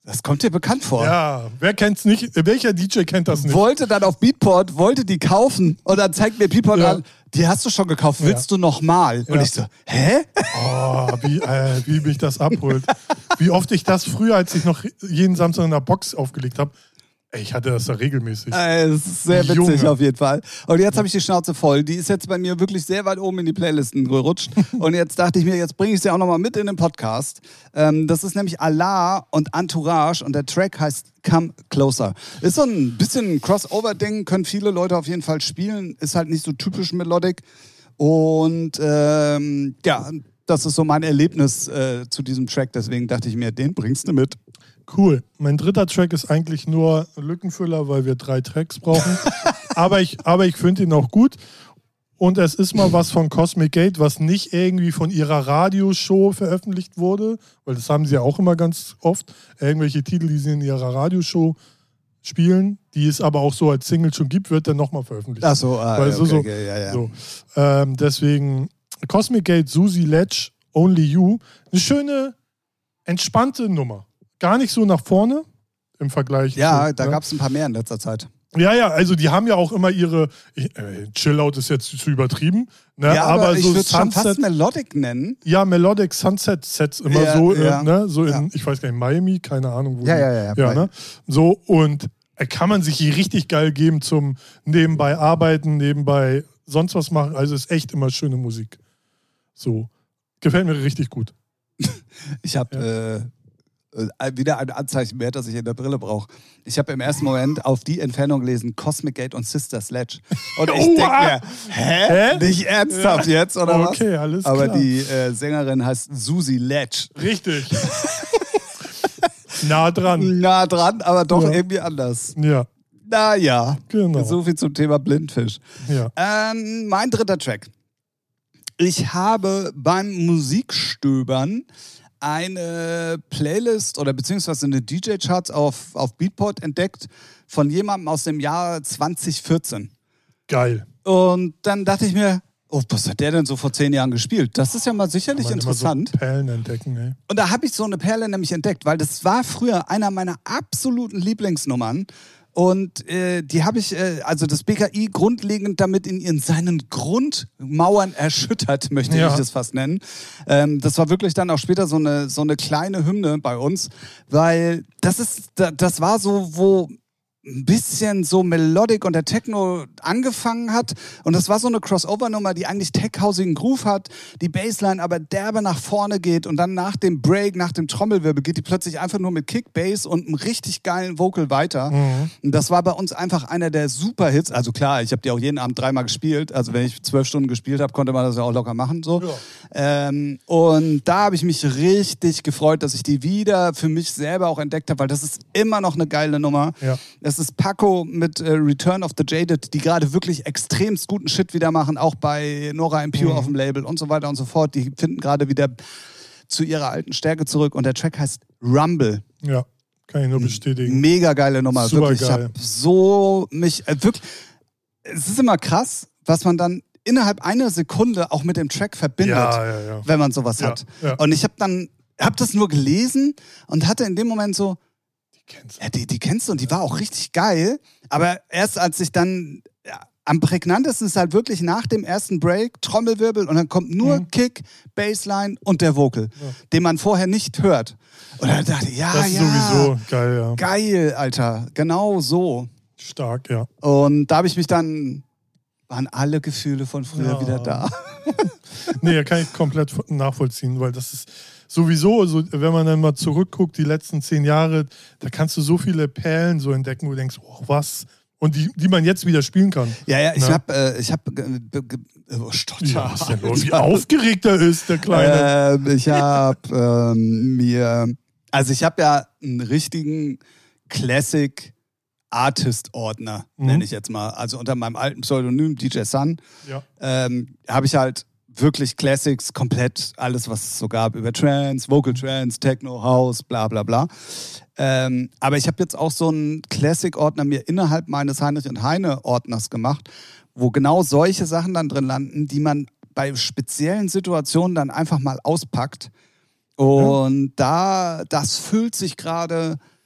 Das kommt dir bekannt vor. Ja, wer kennt's nicht? Welcher DJ kennt das nicht? Wollte dann auf Beatport, wollte die kaufen und dann zeigt mir Beatport an, die hast du schon gekauft, willst du nochmal? Und ich so, hä? Oh, wie mich das abholt. Wie oft ich das früher, als ich noch jeden Samstag in der Box aufgelegt habe, ich hatte das da regelmäßig. Es ist sehr witzig Junge. auf jeden Fall. Und jetzt habe ich die Schnauze voll. Die ist jetzt bei mir wirklich sehr weit oben in die Playlisten gerutscht. Und jetzt dachte ich mir, jetzt bringe ich sie auch nochmal mit in den Podcast. Das ist nämlich Allah und Entourage und der Track heißt Come Closer. Ist so ein bisschen ein Crossover-Ding, können viele Leute auf jeden Fall spielen. Ist halt nicht so typisch Melodic. Und ja, das ist so mein Erlebnis zu diesem Track. Deswegen dachte ich mir, den bringst du mit. Cool. Mein dritter Track ist eigentlich nur Lückenfüller, weil wir 3 Tracks brauchen. aber ich finde ihn auch gut. Und es ist mal was von Cosmic Gate, was nicht irgendwie von ihrer Radioshow veröffentlicht wurde, weil das haben sie ja auch immer ganz oft. Irgendwelche Titel, die sie in ihrer Radioshow spielen, die es aber auch so als Single schon gibt, wird dann nochmal veröffentlicht. Ach so, okay, ja. So. Deswegen Cosmic Gate, Susie Ledge, Only You. Eine schöne, entspannte Nummer. Gar nicht so nach vorne im Vergleich. Ja, da gab es ein paar mehr in letzter Zeit. Ja, also die haben ja auch immer ihre, Chill-Out ist jetzt zu übertrieben. Ne? Ja, aber ich so würde es schon fast Melodic nennen. Ja, Melodic Sunset-Sets immer in, ich weiß gar nicht, Miami, keine Ahnung. Wo Ja. Ne? So, und kann man sich hier richtig geil geben zum nebenbei arbeiten, nebenbei sonst was machen. Also ist echt immer schöne Musik. So, gefällt mir richtig gut. Ich habe wieder ein Anzeichen mehr, dass ich in der Brille brauche. Ich habe im ersten Moment auf die Entfernung gelesen, Cosmic Gate und Sister Sledge. Und ich denke mir, hä? Nicht ernsthaft jetzt, oder was? Okay, alles klar. Aber die Sängerin heißt Susie Ledge. Richtig. Nah dran, aber doch irgendwie anders. Ja. Naja, genau. So viel zum Thema Blindfisch. Ja. Mein dritter Track. Ich habe beim Musikstöbern eine Playlist oder beziehungsweise eine DJ-Charts auf Beatport entdeckt von jemandem aus dem Jahr 2014. Geil. Und dann dachte ich mir, was hat der denn so vor 10 Jahren gespielt? Das ist ja mal sicherlich interessant. Immer so Perlen entdecken, ey. Und da habe ich so eine Perle nämlich entdeckt, weil das war früher einer meiner absoluten Lieblingsnummern. Und die habe ich, also das BKI grundlegend damit in seinen Grundmauern erschüttert, möchte ich das fast nennen. Das war wirklich dann auch später so eine kleine Hymne bei uns, weil das war so, wo ein bisschen so Melodic und der Techno angefangen hat. Und das war so eine Crossover-Nummer, die eigentlich tech-hausigen Groove hat, die Bassline aber derbe nach vorne geht und dann nach dem Break, nach dem Trommelwirbel geht die plötzlich einfach nur mit Kick, Bass und einem richtig geilen Vocal weiter. Mhm. Und das war bei uns einfach einer der Superhits. Also klar, ich habe die auch jeden Abend 3-mal gespielt. Also wenn ich 12 Stunden gespielt habe, konnte man das ja auch locker machen. So. Ja. Und da habe ich mich richtig gefreut, dass ich die wieder für mich selber auch entdeckt habe, weil das ist immer noch eine geile Nummer. Ja. Das ist Paco mit Return of the Jaded, die gerade wirklich extremst guten Shit wieder machen, auch bei Nora En Pure auf dem Label und so weiter und so fort. Die finden gerade wieder zu ihrer alten Stärke zurück und der Track heißt Rumble. Ja, kann ich nur bestätigen. Mega geile Nummer, super wirklich. Geil. Ich habe so mich, wirklich, es ist immer krass, was man dann innerhalb einer Sekunde auch mit dem Track verbindet, wenn man sowas hat. Ja. Und ich habe das nur gelesen und hatte in dem Moment so, die kennst du und die war auch richtig geil. Aber erst als ich dann, am prägnantesten ist halt wirklich nach dem ersten Break, Trommelwirbel und dann kommt nur Kick, Bassline und der Vocal, den man vorher nicht hört. Und dann dachte ich, das ist sowieso geil, ja. Geil, Alter. Genau so. Stark, ja. Und da habe ich mich dann, waren alle Gefühle von früher wieder da. Nee, kann ich komplett nachvollziehen, weil das ist sowieso, also wenn man dann mal zurückguckt, die letzten 10 Jahre, da kannst du so viele Perlen so entdecken, wo du denkst, oh, was? Und die man jetzt wieder spielen kann. Ja, ich habe Stotter. Ja, was denn los? Wie aufgeregt er ist, der Kleine. Ich habe ich habe ja einen richtigen Classic Artist-Ordner, nenne ich jetzt mal. Also unter meinem alten Pseudonym DJ Sun habe ich halt wirklich Classics, komplett alles, was es so gab, über Trance, Vocal Trance, Techno, House, bla bla bla. Aber ich habe jetzt auch so einen Classic-Ordner mir innerhalb meines Heinrich und Heine-Ordners gemacht, wo genau solche Sachen dann drin landen, die man bei speziellen Situationen dann einfach mal auspackt. Und das füllt sich gerade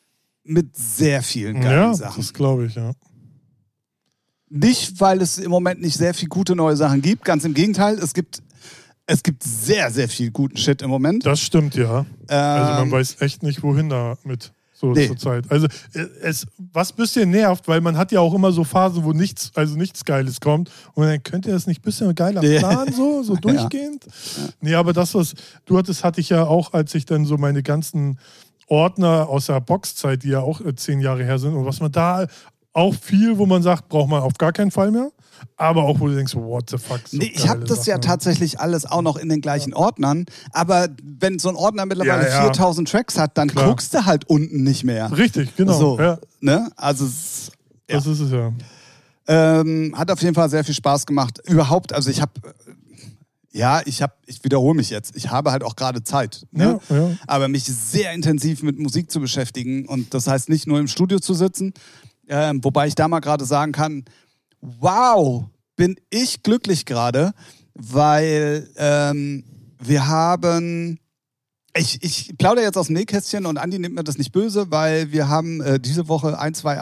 mit sehr vielen geilen Ja, Sachen. das glaube ich, ja. Nicht, weil es im Moment nicht sehr viel gute neue Sachen gibt, ganz im Gegenteil, es gibt sehr, sehr viel guten Shit im Moment. Das stimmt, ja. Also man weiß echt nicht, wohin damit so Nee. zur Zeit. Also was ein bisschen nervt, weil man hat ja auch immer so Phasen, wo nichts Geiles kommt. Und dann könnte das nicht ein bisschen geiler planen, so durchgehend. Ja. Nee, aber das, was du hattest, hatte ich ja auch, als ich dann so meine ganzen Ordner aus der Boxzeit, die ja auch 10 Jahre her sind, und was man da auch viel, wo man sagt, braucht man auf gar keinen Fall mehr. Aber auch, wo du denkst, what the fuck. So nee, ich habe das ja tatsächlich alles auch noch in den gleichen Ordnern. Aber wenn so ein Ordner mittlerweile 4000 Tracks hat, dann guckst du halt unten nicht mehr. Richtig, genau. So, ja. Ne? Also, das ist es ja. Hat auf jeden Fall sehr viel Spaß gemacht. Überhaupt, also ich wiederhole mich jetzt. Ich habe halt auch gerade Zeit. Ne? Ja. Aber mich sehr intensiv mit Musik zu beschäftigen. Und das heißt nicht nur im Studio zu sitzen. Wobei ich da mal gerade sagen kann, wow, bin ich glücklich gerade, weil wir haben, ich plaudere jetzt aus dem Nähkästchen und Andi nimmt mir das nicht böse, weil wir haben diese Woche 2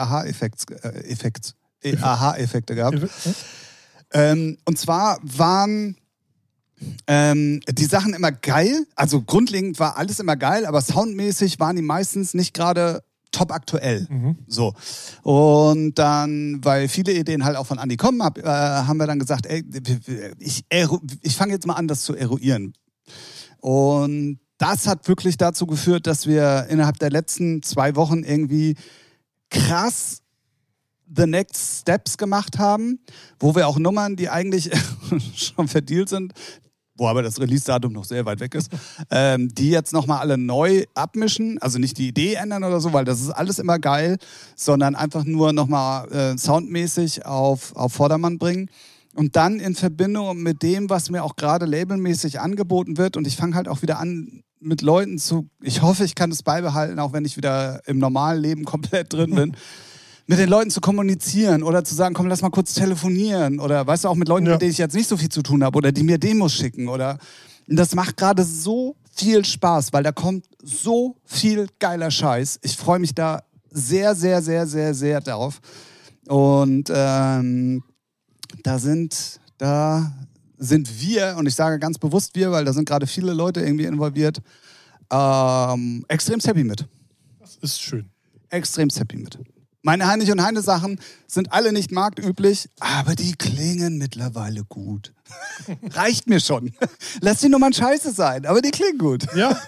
Aha-Effekte gehabt. Und zwar waren die Sachen immer geil, also grundlegend war alles immer geil, aber soundmäßig waren die meistens nicht gerade top aktuell. So. Und dann, weil viele Ideen halt auch von Andi kommen, haben wir dann gesagt, ey, ich fange jetzt mal an, das zu eruieren. Und das hat wirklich dazu geführt, dass wir innerhalb der letzten 2 Wochen irgendwie krass The Next Steps gemacht haben, wo wir auch Nummern, die eigentlich schon verdealt sind, wo aber das Release-Datum noch sehr weit weg ist, die jetzt nochmal alle neu abmischen, also nicht die Idee ändern oder so, weil das ist alles immer geil, sondern einfach nur nochmal soundmäßig auf Vordermann bringen und dann in Verbindung mit dem, was mir auch gerade labelmäßig angeboten wird, und ich fange halt auch wieder an, mit Leuten ich hoffe, ich kann das beibehalten, auch wenn ich wieder im normalen Leben komplett drin bin, mit den Leuten zu kommunizieren oder zu sagen, komm, lass mal kurz telefonieren, oder weißt du, auch mit Leuten, mit denen ich jetzt nicht so viel zu tun habe oder die mir Demos schicken, oder das macht gerade so viel Spaß, weil da kommt so viel geiler Scheiß. Ich freue mich da sehr, sehr, sehr, sehr, sehr drauf. Und da sind wir, und ich sage ganz bewusst wir, weil da sind gerade viele Leute irgendwie involviert, extrem happy mit. Das ist schön. Extrem happy mit. Meine Heinrich und Heine Sachen sind alle nicht marktüblich, aber die klingen mittlerweile gut. Reicht mir schon. Lass die Nummern scheiße sein, aber die klingen gut. Ja,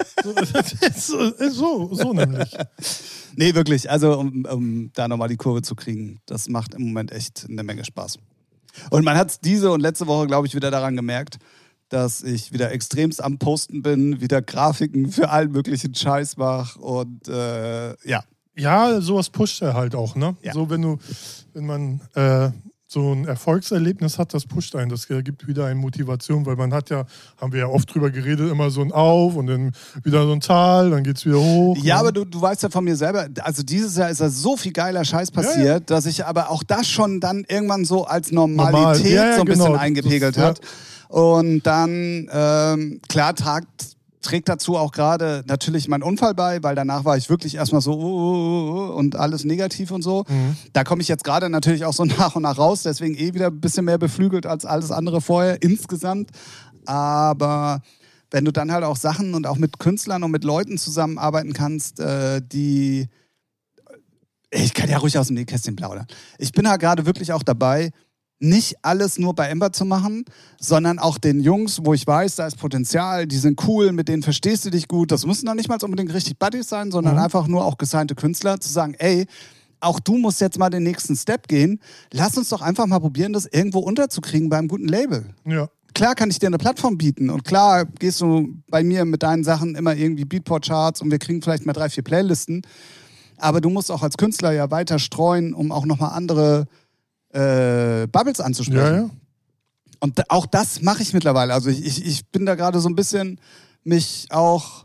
so nämlich. Nee, wirklich. Also, um da nochmal die Kurve zu kriegen, das macht im Moment echt eine Menge Spaß. Und man hat es diese und letzte Woche, glaube ich, wieder daran gemerkt, dass ich wieder extremst am Posten bin, wieder Grafiken für allen möglichen Scheiß mache und ja. Ja, sowas pusht er halt auch, ne? Ja. So, wenn man so ein Erfolgserlebnis hat, das pusht einen, das gibt wieder eine Motivation, weil man hat ja, haben wir ja oft drüber geredet, immer so ein Auf und dann wieder so ein Tal, dann geht's wieder hoch. Ja, ne? aber du weißt ja von mir selber, also dieses Jahr ist da so viel geiler Scheiß passiert, dass ich aber auch das schon dann irgendwann so als Normalität so ein bisschen eingepegelt hat. Und dann, klar, trägt dazu auch gerade natürlich mein Unfall bei, weil danach war ich wirklich erstmal so und alles negativ und so. Da komme ich jetzt gerade natürlich auch so nach und nach raus, deswegen wieder ein bisschen mehr beflügelt als alles andere vorher insgesamt. Aber wenn du dann halt auch Sachen und auch mit Künstlern und mit Leuten zusammenarbeiten kannst, ich kann ja ruhig aus dem Nähkästchen plaudern. Ich bin halt gerade wirklich auch dabei, nicht alles nur bei Ember zu machen, sondern auch den Jungs, wo ich weiß, da ist Potenzial, die sind cool, mit denen verstehst du dich gut. Das müssen noch nicht mal unbedingt richtig Buddies sein, sondern einfach nur auch gesignte Künstler, zu sagen, ey, auch du musst jetzt mal den nächsten Step gehen. Lass uns doch einfach mal probieren, das irgendwo unterzukriegen beim guten Label. Ja. Klar kann ich dir eine Plattform bieten und klar gehst du bei mir mit deinen Sachen immer irgendwie Beatport-Charts und wir kriegen vielleicht mal 3, 4 Playlisten. Aber du musst auch als Künstler ja weiter streuen, um auch nochmal andere Bubbles anzusprechen. Ja, ja. Und auch das mache ich mittlerweile. Also ich bin da gerade so ein bisschen mich auch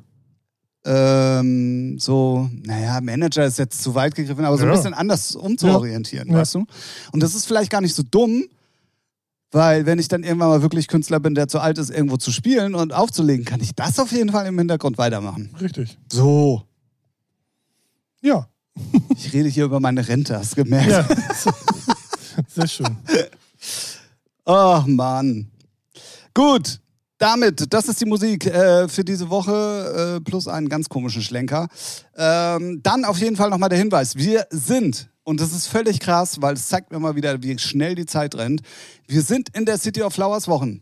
Manager ist jetzt zu weit gegriffen, aber so ein bisschen anders umzuorientieren, weißt du? Und das ist vielleicht gar nicht so dumm, weil wenn ich dann irgendwann mal wirklich Künstler bin, der zu alt ist, irgendwo zu spielen und aufzulegen, kann ich das auf jeden Fall im Hintergrund weitermachen. Richtig. So. Ja, Ich rede hier über meine Rente, hast du gemerkt? Ja, sehr schön. Ach, Mann. Gut, damit, das ist die Musik für diese Woche plus einen ganz komischen Schlenker. Dann auf jeden Fall nochmal der Hinweis. Wir sind, und das ist völlig krass, weil es zeigt mir mal wieder, wie schnell die Zeit rennt, wir sind in der City of Flowers Woche.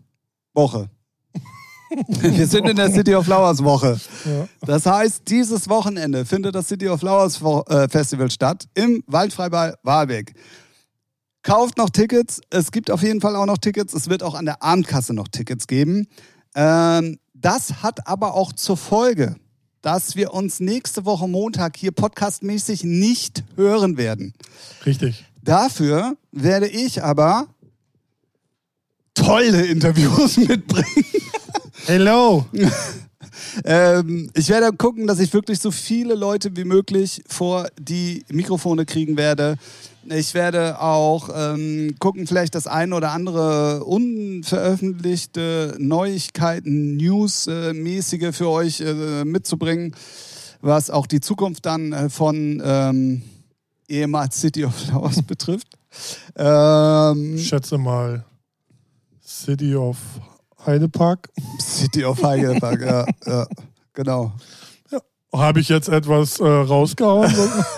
Wir sind in der City of Flowers Woche. Ja. Das heißt, dieses Wochenende findet das City of Flowers Festival statt im Waldfreibad Wahlbeck. Kauft noch Tickets. Es gibt auf jeden Fall auch noch Tickets. Es wird auch an der Abendkasse noch Tickets geben. Das hat aber auch zur Folge, dass wir uns nächste Woche Montag hier podcastmäßig nicht hören werden. Richtig. Dafür werde ich aber tolle Interviews mitbringen. Hello! Ich werde gucken, dass ich wirklich so viele Leute wie möglich vor die Mikrofone kriegen werde. Ich werde auch gucken, vielleicht das eine oder andere unveröffentlichte Neuigkeiten, News-mäßige für euch mitzubringen, was auch die Zukunft dann von ehemals City of Flowers betrifft. Ich schätze mal City of Heidepark. City of Heidepark, ja, genau. Ja. Habe ich jetzt etwas rausgehauen?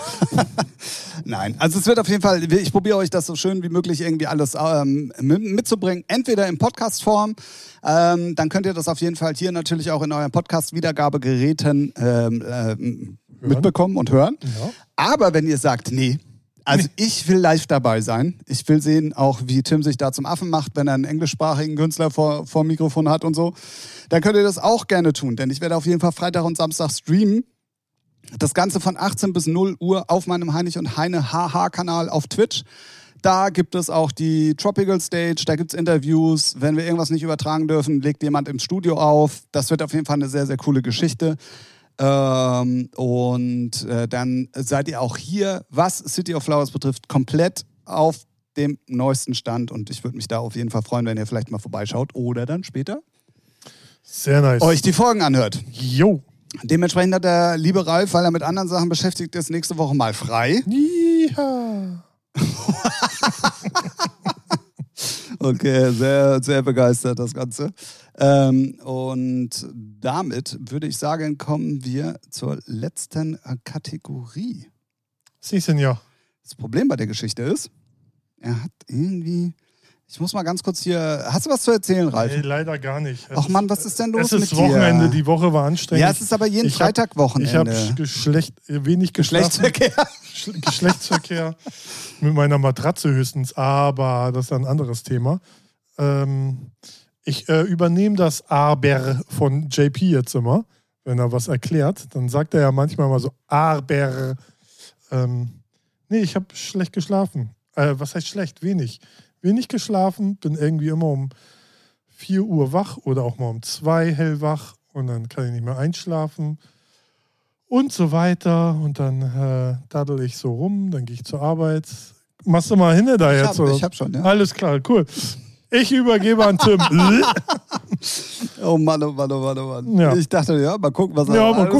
Nein, also es wird auf jeden Fall, ich probiere euch das so schön wie möglich irgendwie alles mitzubringen, entweder in Podcast-Form, dann könnt ihr das auf jeden Fall hier natürlich auch in euren Podcast-Wiedergabegeräten mitbekommen und hören. Ja. Aber wenn ihr sagt, nee, also ich will live dabei sein. Ich will sehen auch, wie Tim sich da zum Affen macht, wenn er einen englischsprachigen Künstler vor dem Mikrofon hat und so. Dann könnt ihr das auch gerne tun, denn ich werde auf jeden Fall Freitag und Samstag streamen. Das Ganze von 18 bis 0 Uhr auf meinem Heinrich und Heine HH-Kanal auf Twitch. Da gibt es auch die Tropical Stage, da gibt es Interviews. Wenn wir irgendwas nicht übertragen dürfen, legt jemand im Studio auf. Das wird auf jeden Fall eine sehr, sehr coole Geschichte. Dann seid ihr auch hier, was City of Flowers betrifft, komplett auf dem neuesten Stand und ich würde mich da auf jeden Fall freuen, wenn ihr vielleicht mal vorbeischaut oder dann später sehr nice. Euch die Folgen anhört. Jo. Dementsprechend hat der liebe Ralf, weil er mit anderen Sachen beschäftigt ist, nächste Woche mal frei. Ja. Okay, sehr, sehr begeistert das Ganze. Und damit würde ich sagen, kommen wir zur letzten Kategorie. Sie, Senor. Das Problem bei der Geschichte ist, er hat irgendwie... Ich muss mal ganz kurz hier... Hast du was zu erzählen, Ralf? Nee, leider gar nicht. Ach Mann, was ist denn los mit dir? Es ist Wochenende, die Woche war anstrengend. Ja, es ist aber jeden Freitag Wochenende. Ich habe wenig Geschlechtsverkehr. Geschlechtsverkehr mit meiner Matratze höchstens, aber das ist ein anderes Thema. Ich übernehme das Aber von JP jetzt immer, wenn er was erklärt. Dann sagt er ja manchmal mal so, Aber. Nee, ich habe schlecht geschlafen. Was heißt schlecht? Wenig geschlafen, bin irgendwie immer um 4 Uhr wach oder auch mal um 2 hellwach und dann kann ich nicht mehr einschlafen und so weiter und dann daddel ich so rum, dann gehe ich zur Arbeit. Machst du mal hin da jetzt? Ich hab schon, ja. Alles klar, cool. Ich übergebe an Tim. Oh Mann, oh Mann, oh Mann, oh Mann. Ja. Ich dachte, ja, mal gucken, was er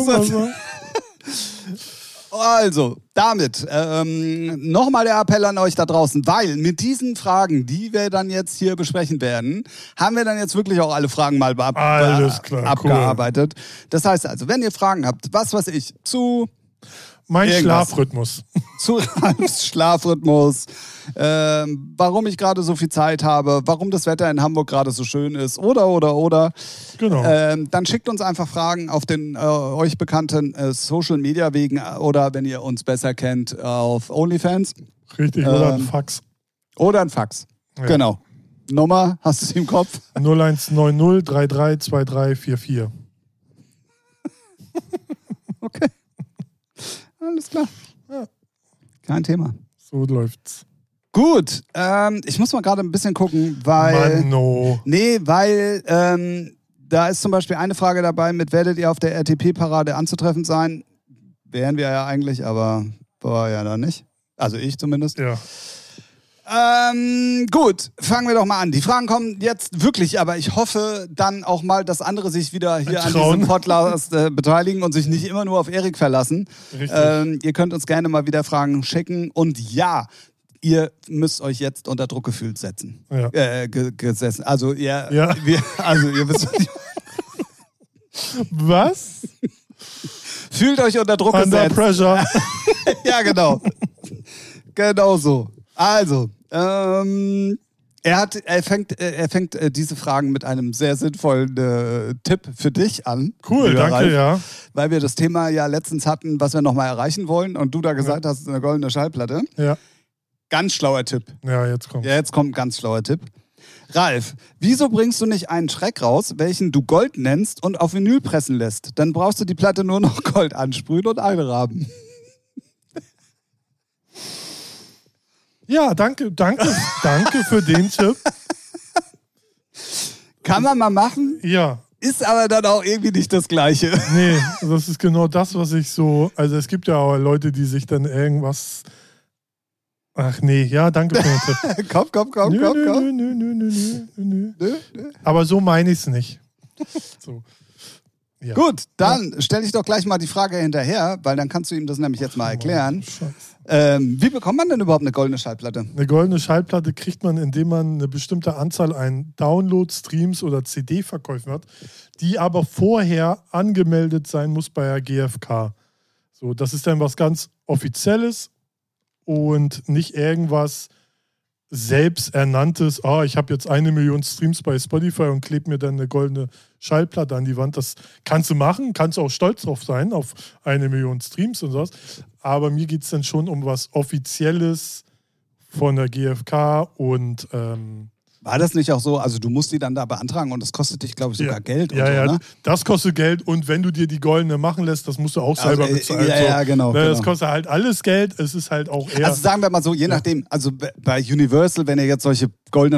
Also, damit nochmal der Appell an euch da draußen, weil mit diesen Fragen, die wir dann jetzt hier besprechen werden, haben wir dann jetzt wirklich auch alle Fragen mal abgearbeitet. Cool. Das heißt also, wenn ihr Fragen habt, was weiß ich, zu... Mein Schlafrhythmus. Zu Ralfs Schlafrhythmus, warum ich gerade so viel Zeit habe, warum das Wetter in Hamburg gerade so schön ist oder. Genau. Dann schickt uns einfach Fragen auf den euch bekannten Social-Media-Wegen oder wenn ihr uns besser kennt, auf OnlyFans. Richtig, oder ein Fax. Oder ein Fax, ja. Genau. Nummer, hast du sie im Kopf? 0190 332344. Okay. Alles klar. Ja. Kein Thema. So läuft's. Gut, ich muss mal gerade ein bisschen gucken, weil... Manno. Nee, weil da ist zum Beispiel eine Frage dabei, mit werdet ihr auf der RTP-Parade anzutreffen sein? Wären wir ja eigentlich, aber war ja da nicht. Also ich zumindest. Ja. Gut, fangen wir doch mal an. Die Fragen kommen jetzt wirklich, aber ich hoffe dann auch mal, dass andere sich wieder hier an diesem Podcast beteiligen und sich nicht immer nur auf Erik verlassen. Ihr könnt uns gerne mal wieder Fragen schicken und ja, ihr müsst euch jetzt unter Druck gefühlt setzen. Ja. Gesessen. Also ihr, Ja. ihr wisst Was? fühlt euch unter Druck Under gesetzt. pressure. Ja, genau. Genau so. Also, er fängt diese Fragen mit einem sehr sinnvollen Tipp für dich an. Cool, danke, Ralf, ja. Weil wir das Thema ja letztens hatten, was wir nochmal erreichen wollen und du da gesagt hast, eine goldene Schallplatte. Ja. Ganz schlauer Tipp. Ja, jetzt kommt. Ja, jetzt kommt ein ganz schlauer Tipp. Ralf, wieso bringst du nicht einen Schreck raus, welchen du Gold nennst und auf Vinyl pressen lässt? Dann brauchst du die Platte nur noch Gold ansprühen und einrahmen. Ja, danke für den Tipp. Kann man mal machen, Ja. ist aber dann auch irgendwie nicht das Gleiche. Nee, das ist genau das, was ich so. Also, es gibt ja auch Leute, die sich dann irgendwas. Ach nee, ja, danke für den Tipp. komm. Nö. Aber so meine ich es nicht. So. Ja. Gut, dann stelle ich doch gleich mal die Frage hinterher, weil dann kannst du ihm das nämlich jetzt mal erklären. Scheiße. Wie bekommt man denn überhaupt eine goldene Schallplatte? Eine goldene Schallplatte kriegt man, indem man eine bestimmte Anzahl an Downloads, Streams oder CD-Verkäufen hat, die aber vorher angemeldet sein muss bei der GfK. So, das ist dann was ganz Offizielles und nicht irgendwas selbsternanntes, ich habe jetzt 1 Million Streams bei Spotify und klebe mir dann eine goldene Schallplatte an die Wand. Das kannst du machen, kannst du auch stolz drauf sein, auf 1 Million Streams und sowas. Aber mir geht es dann schon um was Offizielles von der GfK und War das nicht auch so? Also du musst die dann da beantragen und das kostet dich, glaube ich, sogar Geld. Ja, und so, ja, ne? das kostet Geld und wenn du dir die goldene machen lässt, das musst du auch selber bezahlen. Ja, genau. Das kostet halt alles Geld, es ist halt auch eher... Also sagen wir mal so, je nachdem, also bei Universal, wenn ihr jetzt solche goldenen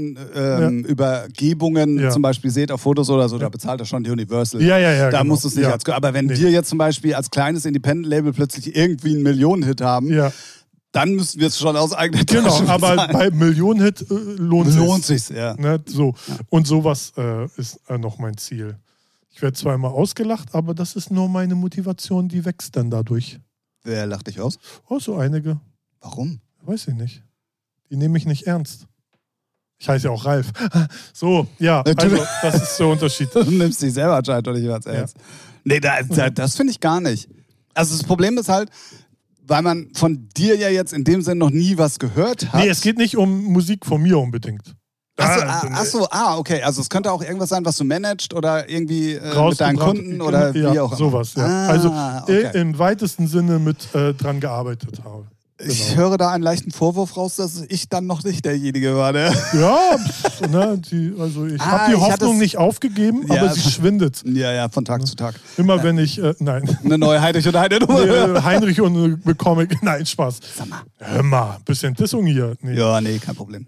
Schallplattenübergebungen zum Beispiel seht auf Fotos oder so, da bezahlt er schon die Universal. Ja, da genau. musst du es nicht als... Aber wenn wir jetzt zum Beispiel als kleines Independent-Label plötzlich irgendwie einen Millionen-Hit haben, dann müssen wir es schon aus eigener Tasche Genau, aber bei Millionen-Hit lohnt sich's, ja. Ne, so. Ja. Und sowas ist noch mein Ziel. Ich werde zwar immer ausgelacht, aber das ist nur meine Motivation, die wächst dann dadurch. Wer lacht dich aus? Oh, so einige. Warum? Weiß ich nicht. Die nehme ich nicht ernst. Ich heiße ja auch Ralf. So, ja, also das ist der Unterschied. Du nimmst dich selber anscheinend doch nicht ganz ernst. Nee, das finde ich gar nicht. Also das Problem ist halt, weil man von dir ja jetzt in dem Sinne noch nie was gehört hat. Nee, es geht nicht um Musik von mir unbedingt. Okay. Also es könnte auch irgendwas sein, was du managst oder irgendwie mit deinen Kunden oder wie auch immer. Sowas, ja. Im weitesten Sinne mit dran gearbeitet habe. Genau. Ich höre da einen leichten Vorwurf raus, dass ich dann noch nicht derjenige war, der... Ja, ich habe die Hoffnung nicht aufgegeben, aber sie schwindet. Ja, von Tag zu Tag. Immer wenn ich, nein. Eine neue Heinrich und Heine Nummer. Heinrich und eine Comic, nein, Spaß. Sag mal. Hör mal, bisschen Dissung hier. Nee. Ja, nee, kein Problem.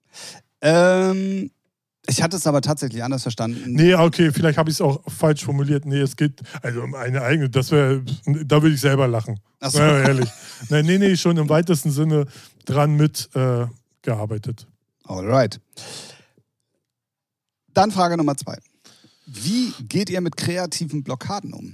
Ja. Ich hatte es aber tatsächlich anders verstanden. Nee, okay, vielleicht habe ich es auch falsch formuliert. Nee, es geht also um eine eigene, da würde ich selber lachen. Ach so. Ja, ehrlich. Nee, schon im weitesten Sinne dran mit gearbeitet. Alright. Dann Frage Nummer 2. Wie geht ihr mit kreativen Blockaden um?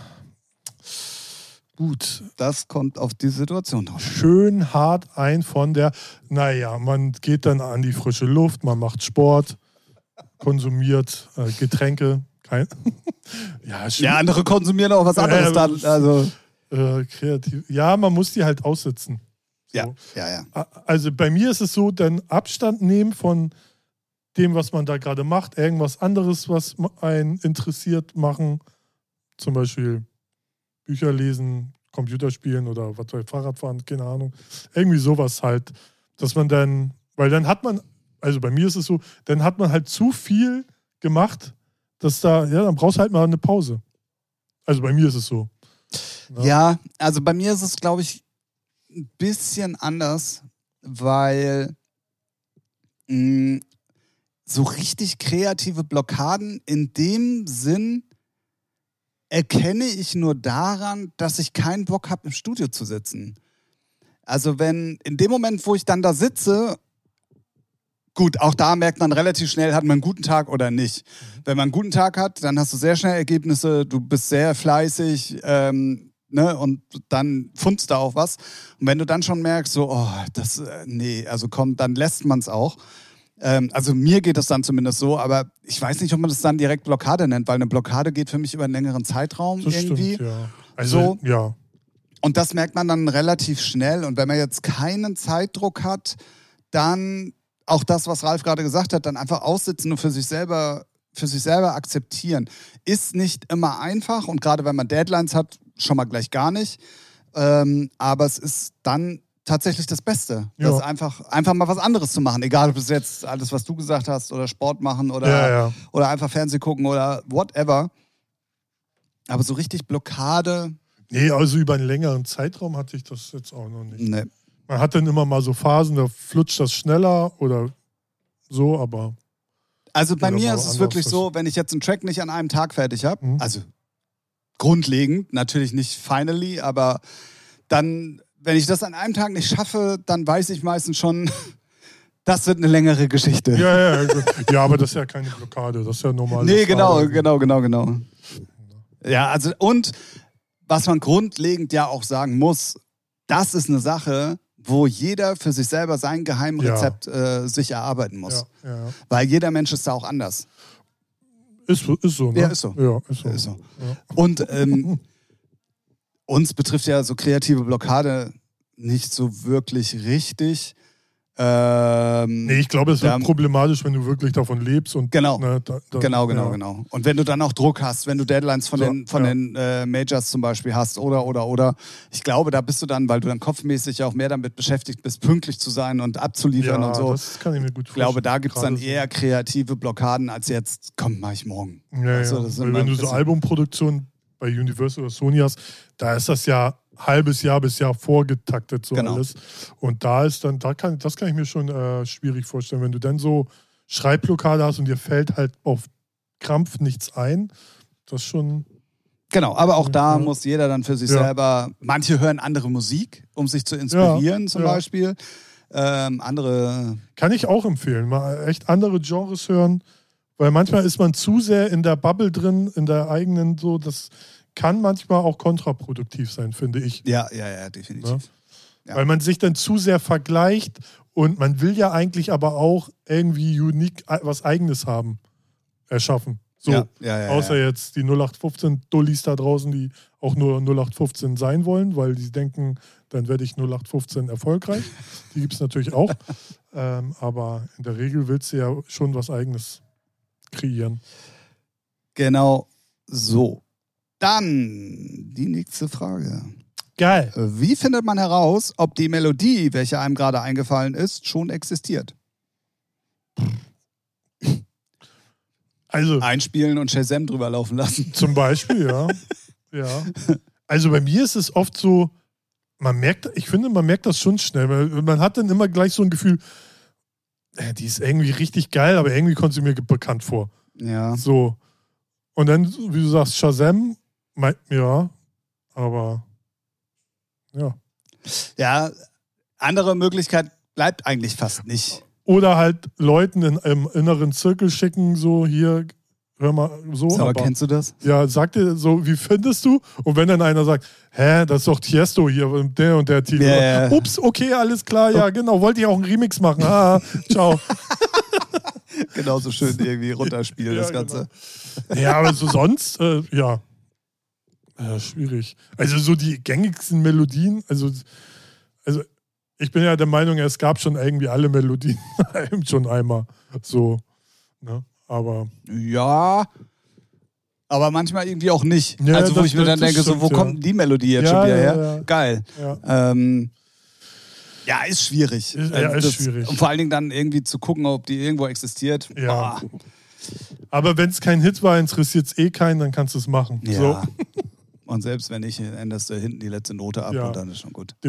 Gut. Das kommt auf die Situation drauf. Schön hart von der, man geht dann an die frische Luft, man macht Sport, konsumiert Getränke. Andere konsumieren auch was anderes dann. Also. Kreativ. Ja, man muss die halt aussitzen. So. Ja. Also bei mir ist es so, dann Abstand nehmen von dem, was man da gerade macht, irgendwas anderes, was einen interessiert, machen. Zum Beispiel Bücher lesen, Computer spielen oder was soll ich, Fahrrad fahren, keine Ahnung. Irgendwie sowas halt, dass man dann, weil dann hat man, also bei mir ist es so, dann hat man halt zu viel gemacht, dass dann brauchst du halt mal eine Pause. Also bei mir ist es so. Ja, also bei mir ist es, glaube ich, ein bisschen anders, weil so richtig kreative Blockaden in dem Sinn erkenne ich nur daran, dass ich keinen Bock habe, im Studio zu sitzen. Also wenn in dem Moment, wo ich dann da sitze, gut, auch da merkt man relativ schnell, hat man einen guten Tag oder nicht. Wenn man einen guten Tag hat, dann hast du sehr schnell Ergebnisse, du bist sehr fleißig, ne, und dann funzt da auch was. Und wenn du dann schon merkst, so, oh, nee, also komm, dann lässt man es auch. Also mir geht es dann zumindest so, aber ich weiß nicht, ob man das dann direkt Blockade nennt, weil eine Blockade geht für mich über einen längeren Zeitraum Das irgendwie. stimmt, ja. Also, So. ja. Und das merkt man dann relativ schnell. Und wenn man jetzt keinen Zeitdruck hat, dann auch das, was Ralf gerade gesagt hat, dann einfach aussitzen und für sich selber akzeptieren. Ist nicht immer einfach und gerade wenn man Deadlines hat, schon mal gleich gar nicht. Aber es ist dann tatsächlich das Beste. Ja. Das einfach mal was anderes zu machen. Egal, ob es jetzt alles, was du gesagt hast, oder Sport machen oder einfach Fernsehen gucken oder whatever. Aber so richtig Blockade. Nee, also über einen längeren Zeitraum hatte ich das jetzt auch noch nicht. Nee. Man hat dann immer mal so Phasen, da flutscht das schneller oder so, aber... Also bei Oder mir mal ist es anders wirklich das- so, wenn ich jetzt einen Track nicht an einem Tag fertig habe, Mhm. also grundlegend, natürlich nicht finally, aber dann, wenn ich das an einem Tag nicht schaffe, dann weiß ich meistens schon, das wird eine längere Geschichte. Ja, gut. Ja, aber das ist ja keine Blockade, das ist ja normal. Nee, genau. Ja, also und was man grundlegend ja auch sagen muss, das ist eine Sache, wo jeder für sich selber sein Geheimrezept sich erarbeiten muss. Ja. Weil jeder Mensch ist da auch anders. Ist so, ne? Ja, ist so. Ja, ist so. Ist so. Ja. Und uns betrifft ja so kreative Blockade nicht so wirklich richtig. Nee, ich glaube, es wird Ja. problematisch, wenn du wirklich davon lebst. Und, Genau. Ne, Genau. ja. Und wenn du dann auch Druck hast, wenn du Deadlines von den Majors zum Beispiel hast oder. Ich glaube, da bist du dann, weil du dann kopfmäßig auch mehr damit beschäftigt bist, pünktlich zu sein und abzuliefern Ja, und so. das kann ich mir gut Ich glaube, vorstellen. da gibt es dann Gerade eher kreative Blockaden als jetzt, komm, mach ich morgen. Ja, Weißt du, ja. das ist Weil immer wenn ein du so bisschen- Albumproduktion bei Universal oder Sony hast, da ist das ja halbes Jahr bis Jahr vorgetaktet, so Genau. alles. Und da ist dann, das kann ich mir schon schwierig vorstellen, wenn du dann so Schreibblockade hast und dir fällt halt auf Krampf nichts ein, das schon. Genau, aber auch da Ja. muss jeder dann für sich Ja. selber, manche hören andere Musik, um sich zu inspirieren zum Ja. Beispiel. Andere, Kann ich auch empfehlen, mal echt andere Genres hören, weil manchmal ist man zu sehr in der Bubble drin, in der eigenen so, das kann manchmal auch kontraproduktiv sein, finde ich. ja, definitiv. Ne? Ja. Weil man sich dann zu sehr vergleicht und man will ja eigentlich aber auch irgendwie unique was Eigenes erschaffen. So, Ja. außer jetzt die 0815-Dullis da draußen, die auch nur 0815 sein wollen, weil die denken, dann werde ich 0815 erfolgreich. Die gibt es natürlich auch. Aber in der Regel willst du ja schon was Eigenes kreieren. Genau so. Dann die nächste Frage. Geil. Wie findet man heraus, ob die Melodie, welche einem gerade eingefallen ist, schon existiert? Also Einspielen und Shazam drüber laufen lassen. zum Beispiel, ja. Also bei mir ist es oft so, ich finde, man merkt das schon schnell, weil man hat dann immer gleich so ein Gefühl, die ist irgendwie richtig geil, aber irgendwie kommt sie mir bekannt vor. Ja. So. Und dann, wie du sagst, Shazam, ja, aber ja. Ja, andere Möglichkeit bleibt eigentlich fast nicht. Oder halt Leuten im inneren Zirkel schicken, so hier, hör mal, so. Aber kennst du das? Ja, sag dir so, wie findest du? Und wenn dann einer sagt, hä, das ist doch Tiesto hier, der und der Titel. Ja. Ups, okay, alles klar, ja, genau, wollte ich auch einen Remix machen. Ah, ciao. Genauso schön irgendwie runterspielen, Ja, das Ganze. Ja, aber so sonst, ja. Schwierig. Also so die gängigsten Melodien, also ich bin ja der Meinung, es gab schon irgendwie alle Melodien schon einmal so, ne? Aber Ja, aber manchmal irgendwie auch nicht. Ja, also wo das- ich mir dann das denke, so, wo stimmt, ja. kommt denn die Melodie jetzt Ja, schon wieder ja, her? ja. Geil. ja. Ja, ist schwierig. Ist schwierig. Und vor allen Dingen dann irgendwie zu gucken, ob die irgendwo existiert. Ja. Boah. Aber wenn es kein Hit war, interessiert es eh keinen, dann kannst du es machen. Ja. So. Und selbst wenn nicht, änderst du hinten die letzte Note ab Ja. und dann ist schon gut.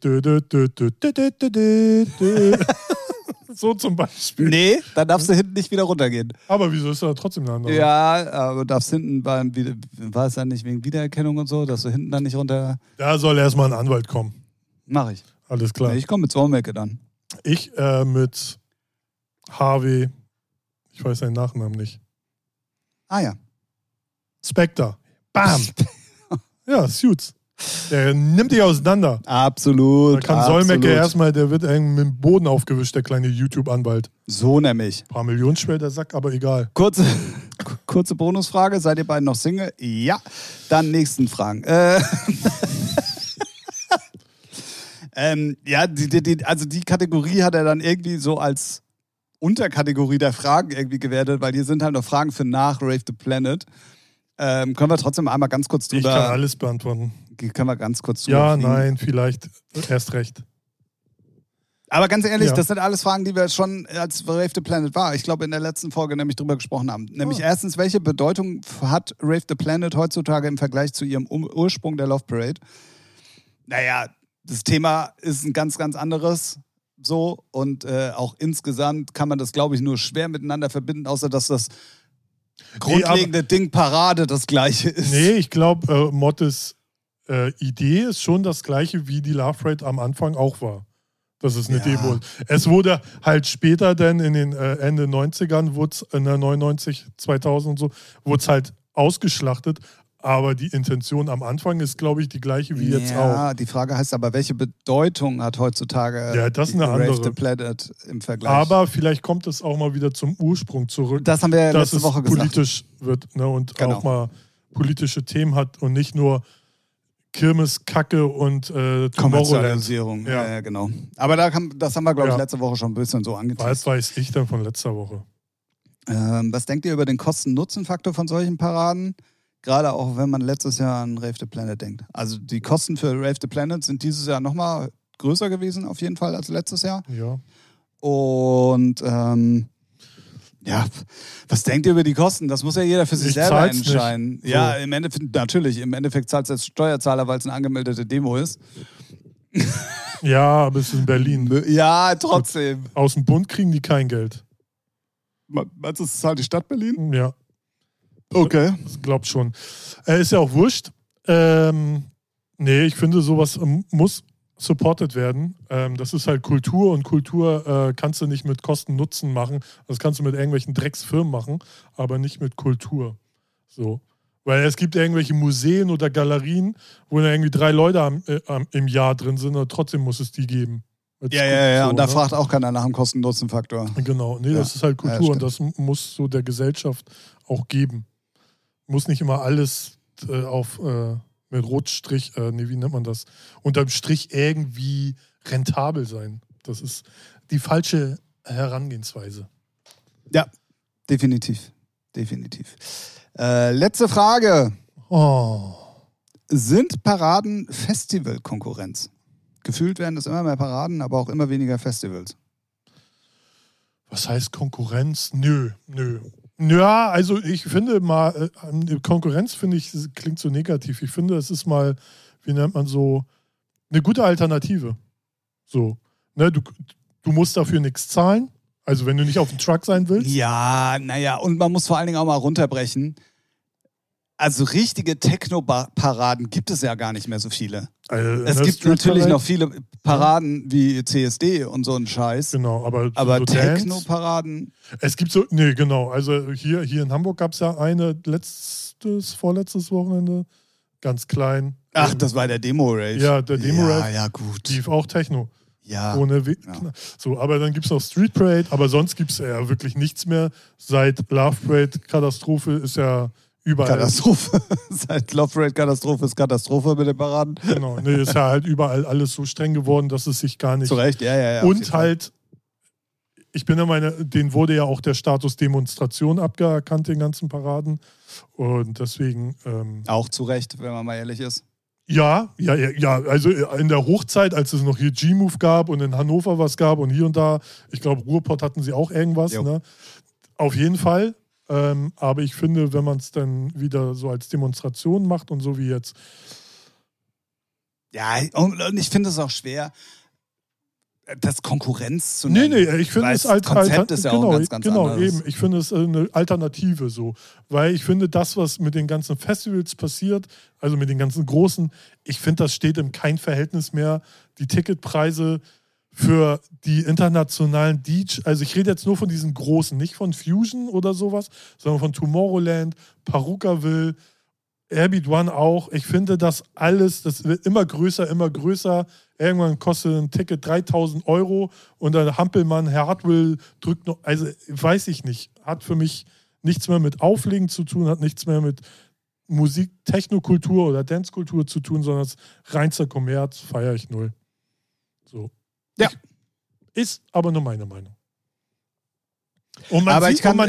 So zum Beispiel. Nee, dann darfst du hinten nicht wieder runtergehen. Aber wieso ist da trotzdem eine andere? Ja, aber darfst hinten, war es dann nicht wegen Wiedererkennung und so, dass du hinten dann nicht runter. Da soll erstmal ein Anwalt kommen. Mach ich. alles klar. Nee, ich komme mit Solmecke dann. Ich mit Harvey, ich weiß seinen Nachnamen nicht. Ah ja. Spectre. Bam! Ja, Suits. Der nimmt dich auseinander. Absolut. Da kann Solmecke erstmal, der wird irgendwie mit dem Boden aufgewischt, der kleine YouTube-Anwalt. So nämlich. Ein paar Millionen schwer, der Sack, aber egal. Kurze Bonusfrage. Seid ihr beiden noch Single? Ja. Dann nächsten Fragen. Ja, also die Kategorie hat er dann irgendwie so als Unterkategorie der Fragen irgendwie gewertet, weil hier sind halt noch Fragen für nach Rave the Planet. Können wir trotzdem einmal ganz kurz drüber... Ich kann alles beantworten. Können wir ganz kurz drüber Ja, fliegen? nein, vielleicht erst recht. Aber ganz ehrlich, Ja. das sind alles Fragen, die wir schon als Rave the Planet war. Ich glaube, in der letzten Folge nämlich drüber gesprochen haben. Nämlich erstens, welche Bedeutung hat Rave the Planet heutzutage im Vergleich zu ihrem Ursprung der Love Parade? Naja, das Thema ist ein ganz, ganz anderes. So, und auch insgesamt kann man das, glaube ich, nur schwer miteinander verbinden, außer dass das grundlegende Ding Parade das gleiche ist. Nee, ich glaube, Mottes Idee ist schon das gleiche, wie die Love Parade am Anfang auch war. Das ist eine Demo. Es wurde halt später dann in den Ende 90ern, wurde es in der 99, 2000 und so, wurde es halt ausgeschlachtet. Aber die Intention am Anfang ist, glaube ich, die gleiche wie jetzt auch. Ja, die Frage heißt aber, welche Bedeutung hat heutzutage das ist eine Rave andere. the Planet im Vergleich? Aber vielleicht kommt es auch mal wieder zum Ursprung zurück. Das haben wir ja dass letzte es Woche gesagt. politisch wird, ne, und Genau. auch mal politische Themen hat und nicht nur Kirmes, Kacke und Tomorrowland. Kommerzialisierung, Ja. ja, genau. Aber das haben wir, glaube ich, Ja. letzte Woche schon ein bisschen so angeteased. Was weiß ich denn von letzter Woche? Was denkt ihr über den Kosten-Nutzen-Faktor von solchen Paraden? Gerade auch, wenn man letztes Jahr an Rave the Planet denkt. Also die Kosten für Rave the Planet sind dieses Jahr nochmal größer gewesen, auf jeden Fall, als letztes Jahr. Ja. Und ja, was denkt ihr über die Kosten? Das muss ja jeder für sich Ich selber zahl's entscheiden. nicht. So. Ja, im Endeffekt, natürlich. Im Endeffekt zahlt es der Steuerzahler, weil es eine angemeldete Demo ist. Ja, aber es ist in Berlin. Ja, trotzdem. Aus dem Bund kriegen die kein Geld. Meinst du, das zahlt die Stadt Berlin? Ja, Okay. das glaubt schon. Ist ja auch wurscht. Nee, ich finde, sowas muss supported werden. Das ist halt Kultur und Kultur kannst du nicht mit Kosten-Nutzen machen. Das kannst du mit irgendwelchen Drecksfirmen machen, aber nicht mit Kultur. So. Weil es gibt irgendwelche Museen oder Galerien, wo da irgendwie 3 Leute im Jahr drin sind und trotzdem muss es die geben. Ja. So, Und da ne? fragt auch keiner nach dem Kosten-Nutzen-Faktor. Genau, nee, Ja. das ist halt Kultur Ja, und das muss so der Gesellschaft auch geben. Muss nicht immer alles mit Rotstrich, wie nennt man das? Unterm Strich irgendwie rentabel sein. Das ist die falsche Herangehensweise. Ja, definitiv. Letzte Frage. Oh. Sind Paraden Festivalkonkurrenz? Gefühlt werden es immer mehr Paraden, aber auch immer weniger Festivals. Was heißt Konkurrenz? Nö. Ja, also ich finde mal, Konkurrenz finde ich, klingt so negativ. Ich finde, es ist mal, wie nennt man so, eine gute Alternative. So, ne, du musst dafür nichts zahlen. Also wenn du nicht auf dem Truck sein willst. Ja, naja, und man muss vor allen Dingen auch mal runterbrechen. Also richtige Techno-Paraden gibt es ja gar nicht mehr so viele. Es gibt natürlich noch viele Paraden wie CSD und so ein Scheiß. Genau, aber so Techno-Paraden. Es gibt so, nee, genau. Also hier in Hamburg gab es ja eine vorletztes Wochenende, ganz klein. Ach, das war der Demo-Rave. Ja, der Demo-Rave. Ja, gut. Lief auch Techno. Ja. So, aber dann gibt es noch Street Parade, aber sonst gibt es ja wirklich nichts mehr. Seit Love Parade Katastrophe ist ja überall. Katastrophe. Seit Love Parade Katastrophe ist Katastrophe mit den Paraden. Genau, nee, ist ja halt überall alles so streng geworden, dass es sich gar nicht. Zu Recht, ja. Und halt, ich bin der Meinung, denen wurde ja auch der Status Demonstration abgekannt, den ganzen Paraden. Und deswegen. Auch zu Recht, wenn man mal ehrlich ist. Ja, also in der Hochzeit, als es noch hier G-Move gab und in Hannover was gab und hier und da, ich glaube, Ruhrpott hatten sie auch irgendwas. Ne? Auf jeden Fall. Aber ich finde, wenn man es dann wieder so als Demonstration macht und so wie jetzt. Ja, und ich finde es auch schwer. das Konkurrenz zu Nee, nennen. ich finde es als Konzept ist ja auch ein ganz genau, anderes. eben. Ich finde es eine Alternative so. Weil ich finde, das, was mit den ganzen Festivals passiert, also mit den ganzen großen, ich finde, das steht in kein Verhältnis mehr. Die Ticketpreise für die internationalen DJ, also ich rede jetzt nur von diesen großen, nicht von Fusion oder sowas, sondern von Tomorrowland, Perukaville, Airbeat One auch. Ich finde das alles, das wird immer größer, immer größer. Irgendwann kostet ein Ticket 3.000 € und der Hampelmann, Herr Hartwill, drückt noch, also weiß ich nicht, hat für mich nichts mehr mit Auflegen zu tun, hat nichts mehr mit Musik, Technokultur oder Dancekultur zu tun, sondern es ist reinster Kommerz, feiere ich null. So. Ja. Ist aber nur meine Meinung. Und Aber ich kann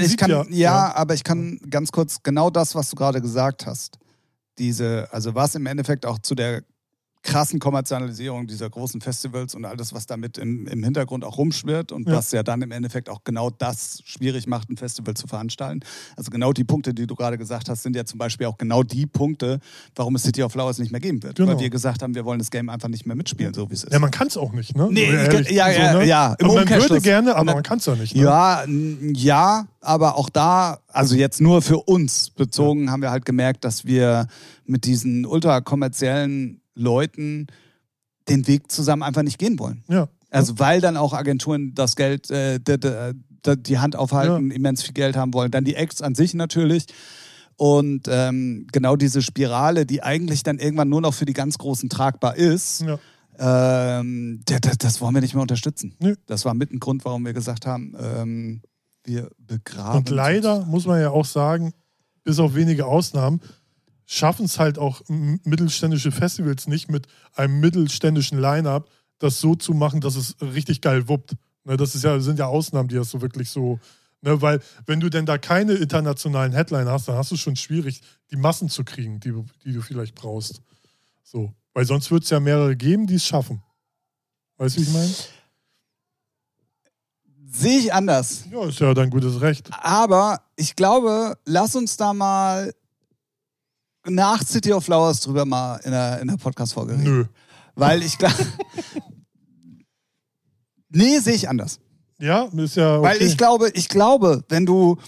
ganz kurz genau das, was du gerade gesagt hast. Also was im Endeffekt auch zu der krassen Kommerzialisierung dieser großen Festivals und alles, was damit im Hintergrund auch rumschwirrt und was ja dann im Endeffekt auch genau das schwierig macht, ein Festival zu veranstalten. Also genau die Punkte, die du gerade gesagt hast, sind ja zum Beispiel auch genau die Punkte, warum es City of Flowers nicht mehr geben wird. Genau. Weil wir gesagt haben, wir wollen das Game einfach nicht mehr mitspielen, so wie es ist. Ja, man kann es auch nicht, ne? Nee, ja. Im man würde gerne, aber man kann es ja nicht. Ne? Ja, aber auch da, also jetzt nur für uns bezogen, haben wir halt gemerkt, dass wir mit diesen ultrakommerziellen Leuten den Weg zusammen einfach nicht gehen wollen. Ja. Also weil dann auch Agenturen das Geld, die Hand aufhalten, immens viel Geld haben wollen. Dann die Acts an sich natürlich. Und genau diese Spirale, die eigentlich dann irgendwann nur noch für die ganz Großen tragbar ist, das wollen wir nicht mehr unterstützen. Nee. Das war mit ein Grund, warum wir gesagt haben, wir begraben. Und leider muss man ja auch sagen, bis auf wenige Ausnahmen, schaffen es halt auch mittelständische Festivals nicht mit einem mittelständischen Line-Up, das so zu machen, dass es richtig geil wuppt. Ne, das sind ja Ausnahmen, die das so wirklich so. Ne, weil, wenn du denn da keine internationalen Headliner hast, dann hast du schon schwierig, die Massen zu kriegen, die du vielleicht brauchst. So. Weil sonst wird es ja mehrere geben, die es schaffen. Weißt du, wie ich meine? Sehe ich anders. Ja, ist ja dein gutes Recht. Aber ich glaube, lass uns da mal nach City of Flowers drüber mal in der Podcast-Folge reden. Nö. Weil ich glaube... Nee, sehe ich anders. Ja, ist ja okay. Weil ich glaube, wenn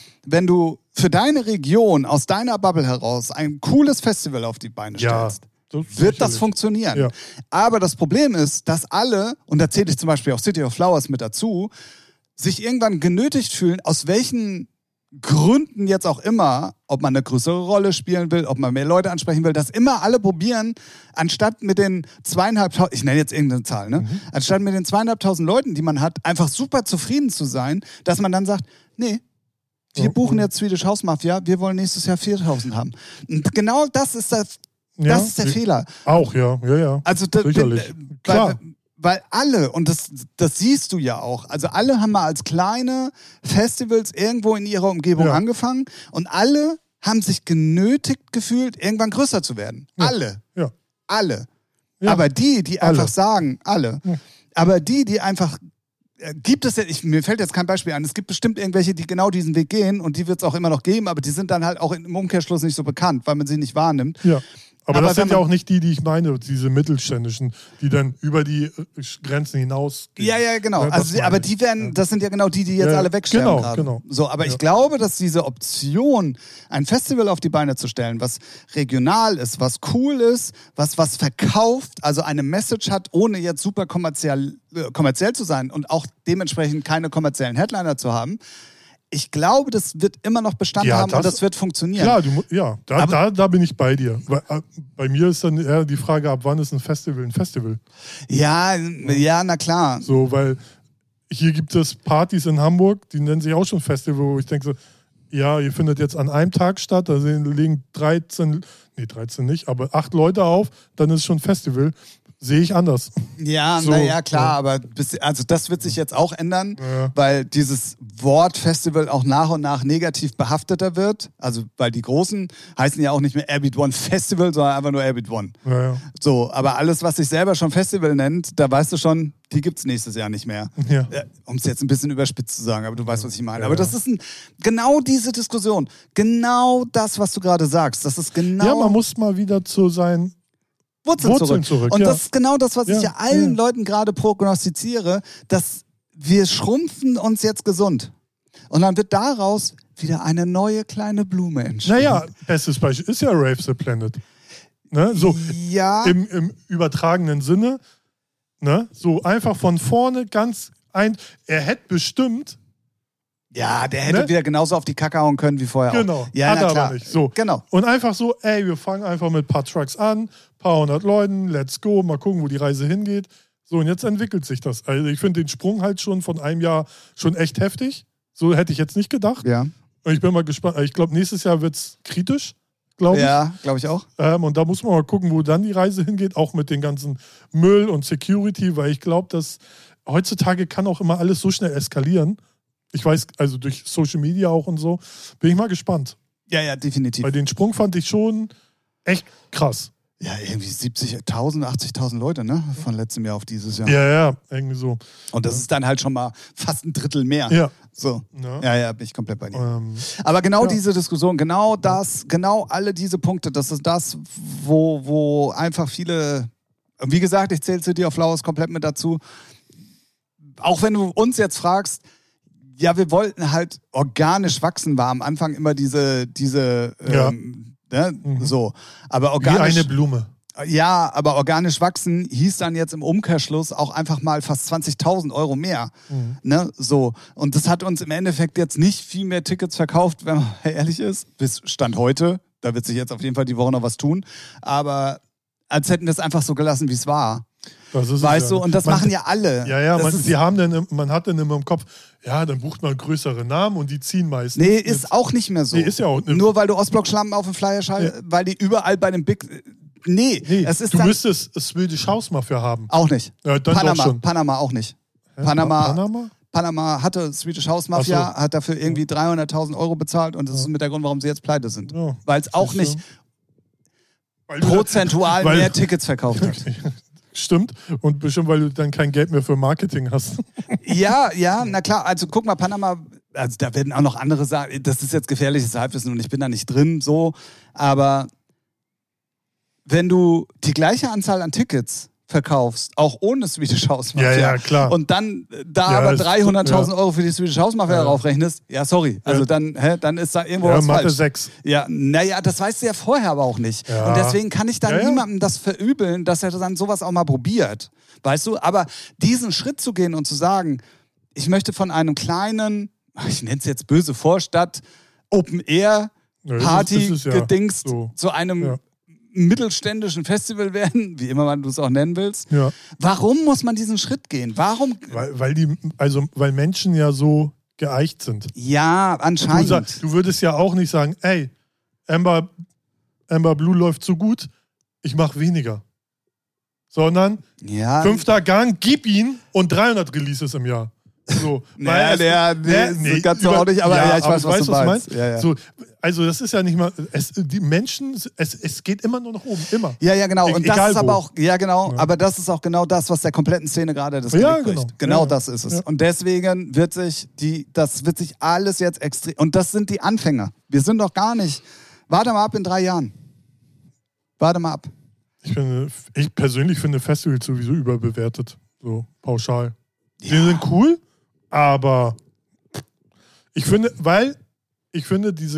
du für deine Region aus deiner Bubble heraus ein cooles Festival auf die Beine stellst, wird das funktionieren. Ja. Aber das Problem ist, dass alle, und da zähle ich zum Beispiel auch City of Flowers mit dazu, sich irgendwann genötigt fühlen, aus welchen Gründen jetzt auch immer, ob man eine größere Rolle spielen will, ob man mehr Leute ansprechen will, dass immer alle probieren, anstatt mit den 2.500, ich nenne jetzt irgendeine Zahl, ne? Anstatt mit den 2.500 Leuten, die man hat, einfach super zufrieden zu sein, dass man dann sagt, nee, wir buchen jetzt Swedish House Mafia, wir wollen nächstes Jahr 4.000 haben. Und genau das ist der Fehler. Auch, ja. Also sicherlich. Klar. Weil alle, und das siehst du ja auch, also alle haben mal als kleine Festivals irgendwo in ihrer Umgebung angefangen und alle haben sich genötigt gefühlt, irgendwann größer zu werden. Ja. Alle. Ja. Alle. Ja. Aber die einfach sagen, alle. Ja. Aber die einfach, gibt es ja, mir fällt jetzt kein Beispiel an, es gibt bestimmt irgendwelche, die genau diesen Weg gehen und die wird es auch immer noch geben, aber die sind dann halt auch im Umkehrschluss nicht so bekannt, weil man sie nicht wahrnimmt. Ja. Aber das sind ja auch nicht die ich meine, diese mittelständischen, die dann über die Grenzen hinaus gehen. Ja, genau. Aber die werden, das sind ja genau die jetzt alle wegsterben gerade. Genau. So, aber ich glaube, dass diese Option, ein Festival auf die Beine zu stellen, was regional ist, was cool ist, was verkauft, also eine Message hat, ohne jetzt super kommerziell zu sein und auch dementsprechend keine kommerziellen Headliner zu haben, ich glaube, das wird immer noch Bestand haben und das wird funktionieren. Klar, da bin ich bei dir. Bei mir ist dann eher die Frage, ab wann ist ein Festival ein Festival? Ja, na klar. So, weil hier gibt es Partys in Hamburg, die nennen sich auch schon Festival, wo ich denke so, ja, ihr findet jetzt an einem Tag statt, da liegen 13 nicht, aber 8 Leute auf, dann ist es schon Festival. Sehe ich anders. Ja, so, klar, aber das wird sich jetzt auch ändern, weil dieses Wort Festival auch nach und nach negativ behafteter wird. Also, weil die Großen heißen ja auch nicht mehr Airbeat One Festival, sondern einfach nur Airbeat One. Ja. So, aber alles, was sich selber schon Festival nennt, da weißt du schon, die gibt es nächstes Jahr nicht mehr. Ja. Um es jetzt ein bisschen überspitzt zu sagen, aber du weißt, was ich meine. Aber das ist genau diese Diskussion, genau das, was du gerade sagst. Das ist genau... Ja, man muss mal wieder zu sein Wurzeln zurück. Und ja. das ist genau das, was ich ja allen ja. Leuten gerade prognostiziere, dass wir schrumpfen uns jetzt gesund. Und dann wird daraus wieder eine neue kleine Blume entstehen. Naja, bestes Beispiel ist ja Rave the Planet. Ne? So ja. im übertragenen Sinne. Ne? So einfach von vorne er hätte bestimmt. Ja, der hätte wieder genauso auf die Kacke hauen können wie vorher genau, auch. Ja, hat er klar. aber nicht. So. Genau. Und einfach so, wir fangen einfach mit ein paar Trucks an, paar hundert Leuten, let's go, mal gucken, wo die Reise hingeht. So, und jetzt entwickelt sich das. Also ich finde den Sprung halt schon von einem Jahr schon echt heftig. So hätte ich jetzt nicht gedacht. Ja. Und ich bin mal gespannt. Ich glaube, nächstes Jahr wird es kritisch, glaube ich. Ja, glaube ich auch. Und da muss man mal gucken, wo dann die Reise hingeht, auch mit den ganzen Müll und Security, weil ich glaube, dass heutzutage kann auch immer alles so schnell eskalieren. Ich weiß, also durch Social Media auch und so. Bin ich mal gespannt. Ja, definitiv. Weil den Sprung fand ich schon echt krass. Ja, irgendwie 70.000, 80.000 Leute, ne? Von letztem Jahr auf dieses Jahr. Ja, irgendwie so. Und das ist dann halt schon mal fast ein Drittel mehr. Ja. So. Ja, bin ich komplett bei dir. Aber diese Diskussion, genau alle diese Punkte, das ist das, wo einfach viele, wie gesagt, ich zähle CDU Flowers komplett mit dazu. Auch wenn du uns jetzt fragst, ja, wir wollten halt organisch wachsen, war am Anfang immer diese so. Aber organisch, wie eine Blume. Ja, aber organisch wachsen hieß dann jetzt im Umkehrschluss auch einfach mal fast 20.000 Euro mehr. Ne? So. Und das hat uns im Endeffekt jetzt nicht viel mehr Tickets verkauft, wenn man ehrlich ist, bis Stand heute. Da wird sich jetzt auf jeden Fall die Woche noch was tun. Aber als hätten wir es einfach so gelassen, wie es war. Weißt du, und das machen ja alle. Ja, man hat dann immer im Kopf, ja, dann bucht man größere Namen und die ziehen meistens. Nee, ist auch nicht mehr so. Nee, ist ja auch nur weil du Ostblock-Schlampen auf dem Flyer schreibst, weil die überall bei dem Big... Nee, es ist du müsstest Swedish House Mafia haben. Auch nicht. Ja, dann Panama, doch schon. Panama auch nicht. Panama hatte Swedish House Mafia, hat dafür irgendwie 300.000 Euro bezahlt und das ist mit der Grund, warum sie jetzt pleite sind. Ja. Weil es auch nicht prozentual mehr Tickets verkauft hat. Stimmt. Und bestimmt, weil du dann kein Geld mehr für Marketing hast. Ja, na klar. Also guck mal, Panama, also da werden auch noch andere sagen, das ist jetzt gefährliches Halbwissen und ich bin da nicht drin, so. Aber wenn du die gleiche Anzahl an Tickets verkaufst, auch ohne Swedish House Mafia, ja, klar. und dann aber 300.000 Euro für die Swedish House Mafia darauf rechnest, sorry, also dann ist da irgendwo was Mathe falsch. 6. Ja, naja, das weißt du ja vorher aber auch nicht. Ja. Und deswegen kann ich da niemandem das verübeln, dass er dann sowas auch mal probiert. Weißt du, aber diesen Schritt zu gehen und zu sagen, ich möchte von einem kleinen, ich nenne es jetzt böse Vorstadt, Open-Air-Party-Gedingst zu einem mittelständischen Festival werden, wie immer du es auch nennen willst. Ja. Warum muss man diesen Schritt gehen? Warum? Weil Menschen ja so geeicht sind. Ja, anscheinend. Du würdest ja auch nicht sagen, ey, Amber Blue läuft so gut, ich mache weniger. Sondern 5. Gang, gib ihn und 300 Releases im Jahr. So, nee, ganz so auch nicht, aber ich weiß, was du meinst. Ja. So, also das ist ja nicht mal, die Menschen, es geht immer nur nach oben, immer. Ja, genau. Und das ist aber auch, Ja. aber das ist auch genau das, was der kompletten Szene gerade das Genick bricht. Genau das ist es. Ja. Und deswegen wird sich alles jetzt extrem, und das sind die Anfänger. Wir sind doch gar nicht, warte mal ab in 3 Jahren. Warte mal ab. Ich persönlich finde Festivals sowieso überbewertet, so pauschal. Die sind cool, aber ich finde, dieses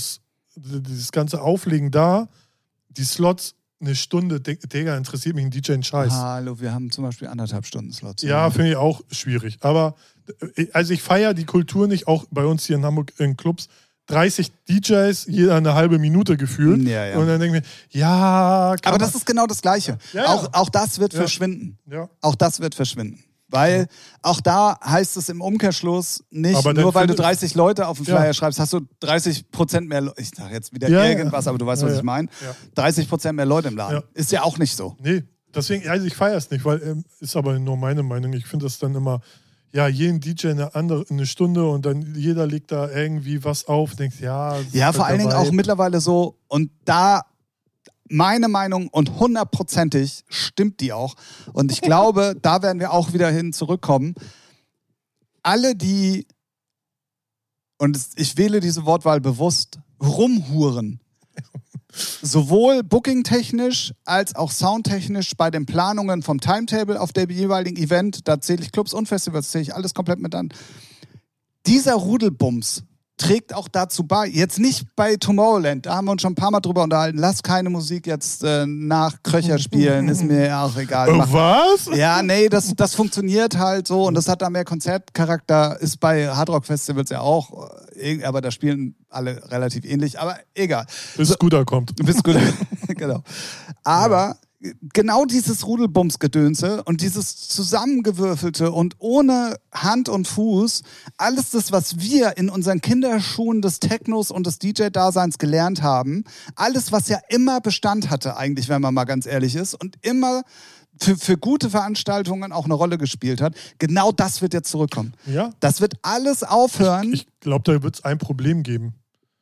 ganze Auflegen da, die Slots, eine Stunde, Digga, interessiert mich ein DJ ein Scheiß. Hallo, wir haben zum Beispiel 1,5 Stunden Slots. Ja, finde ich auch schwierig. Aber also ich feiere die Kultur nicht, auch bei uns hier in Hamburg in Clubs. 30 DJs, jeder eine halbe Minute gefühlt. Ja. Und dann denke ich mir, aber das ist genau das Gleiche. Ja. Auch das wird verschwinden. Ja. Auch das wird verschwinden. Weil auch da heißt es im Umkehrschluss nicht, nur weil du 30 Leute auf dem Flyer schreibst, hast du 30% mehr ich sag jetzt wieder irgendwas, aber du weißt, was ich meine. Ja. 30% mehr Leute im Laden. Ja. Ist ja auch nicht so. Nee, deswegen, also ich feiere es nicht, weil ist aber nur meine Meinung. Ich finde das dann immer, jeden DJ eine Stunde und dann jeder legt da irgendwie was auf, denkst, Ja, vor allen Dingen auch mittlerweile so, und da meine Meinung, und 100%ig stimmt die auch. Und ich glaube, da werden wir auch wieder hin zurückkommen. Alle, die, und ich wähle diese Wortwahl bewusst, rumhuren, sowohl booking-technisch als auch soundtechnisch bei den Planungen vom Timetable auf dem jeweiligen Event, da zähle ich Clubs und Festivals, zähle ich alles komplett mit an. Dieser Rudelbums trägt auch dazu bei, jetzt nicht bei Tomorrowland, da haben wir uns schon ein paar Mal drüber unterhalten, lass keine Musik jetzt nach Kröcher spielen, ist mir auch egal. Was? Ja, nee, das funktioniert halt so und das hat da mehr Konzertcharakter, ist bei Hardrock-Festivals ja auch, aber da spielen alle relativ ähnlich, aber egal. Bis Scooter kommt. Bis Scooter, genau. Aber genau dieses Rudelbums-Gedönse und dieses Zusammengewürfelte und ohne Hand und Fuß, alles das, was wir in unseren Kinderschuhen des Technos und des DJ-Daseins gelernt haben, alles, was ja immer Bestand hatte eigentlich, wenn man mal ganz ehrlich ist, und immer für gute Veranstaltungen auch eine Rolle gespielt hat, genau das wird jetzt zurückkommen. Ja. Das wird alles aufhören. Ich glaube, da wird es ein Problem geben.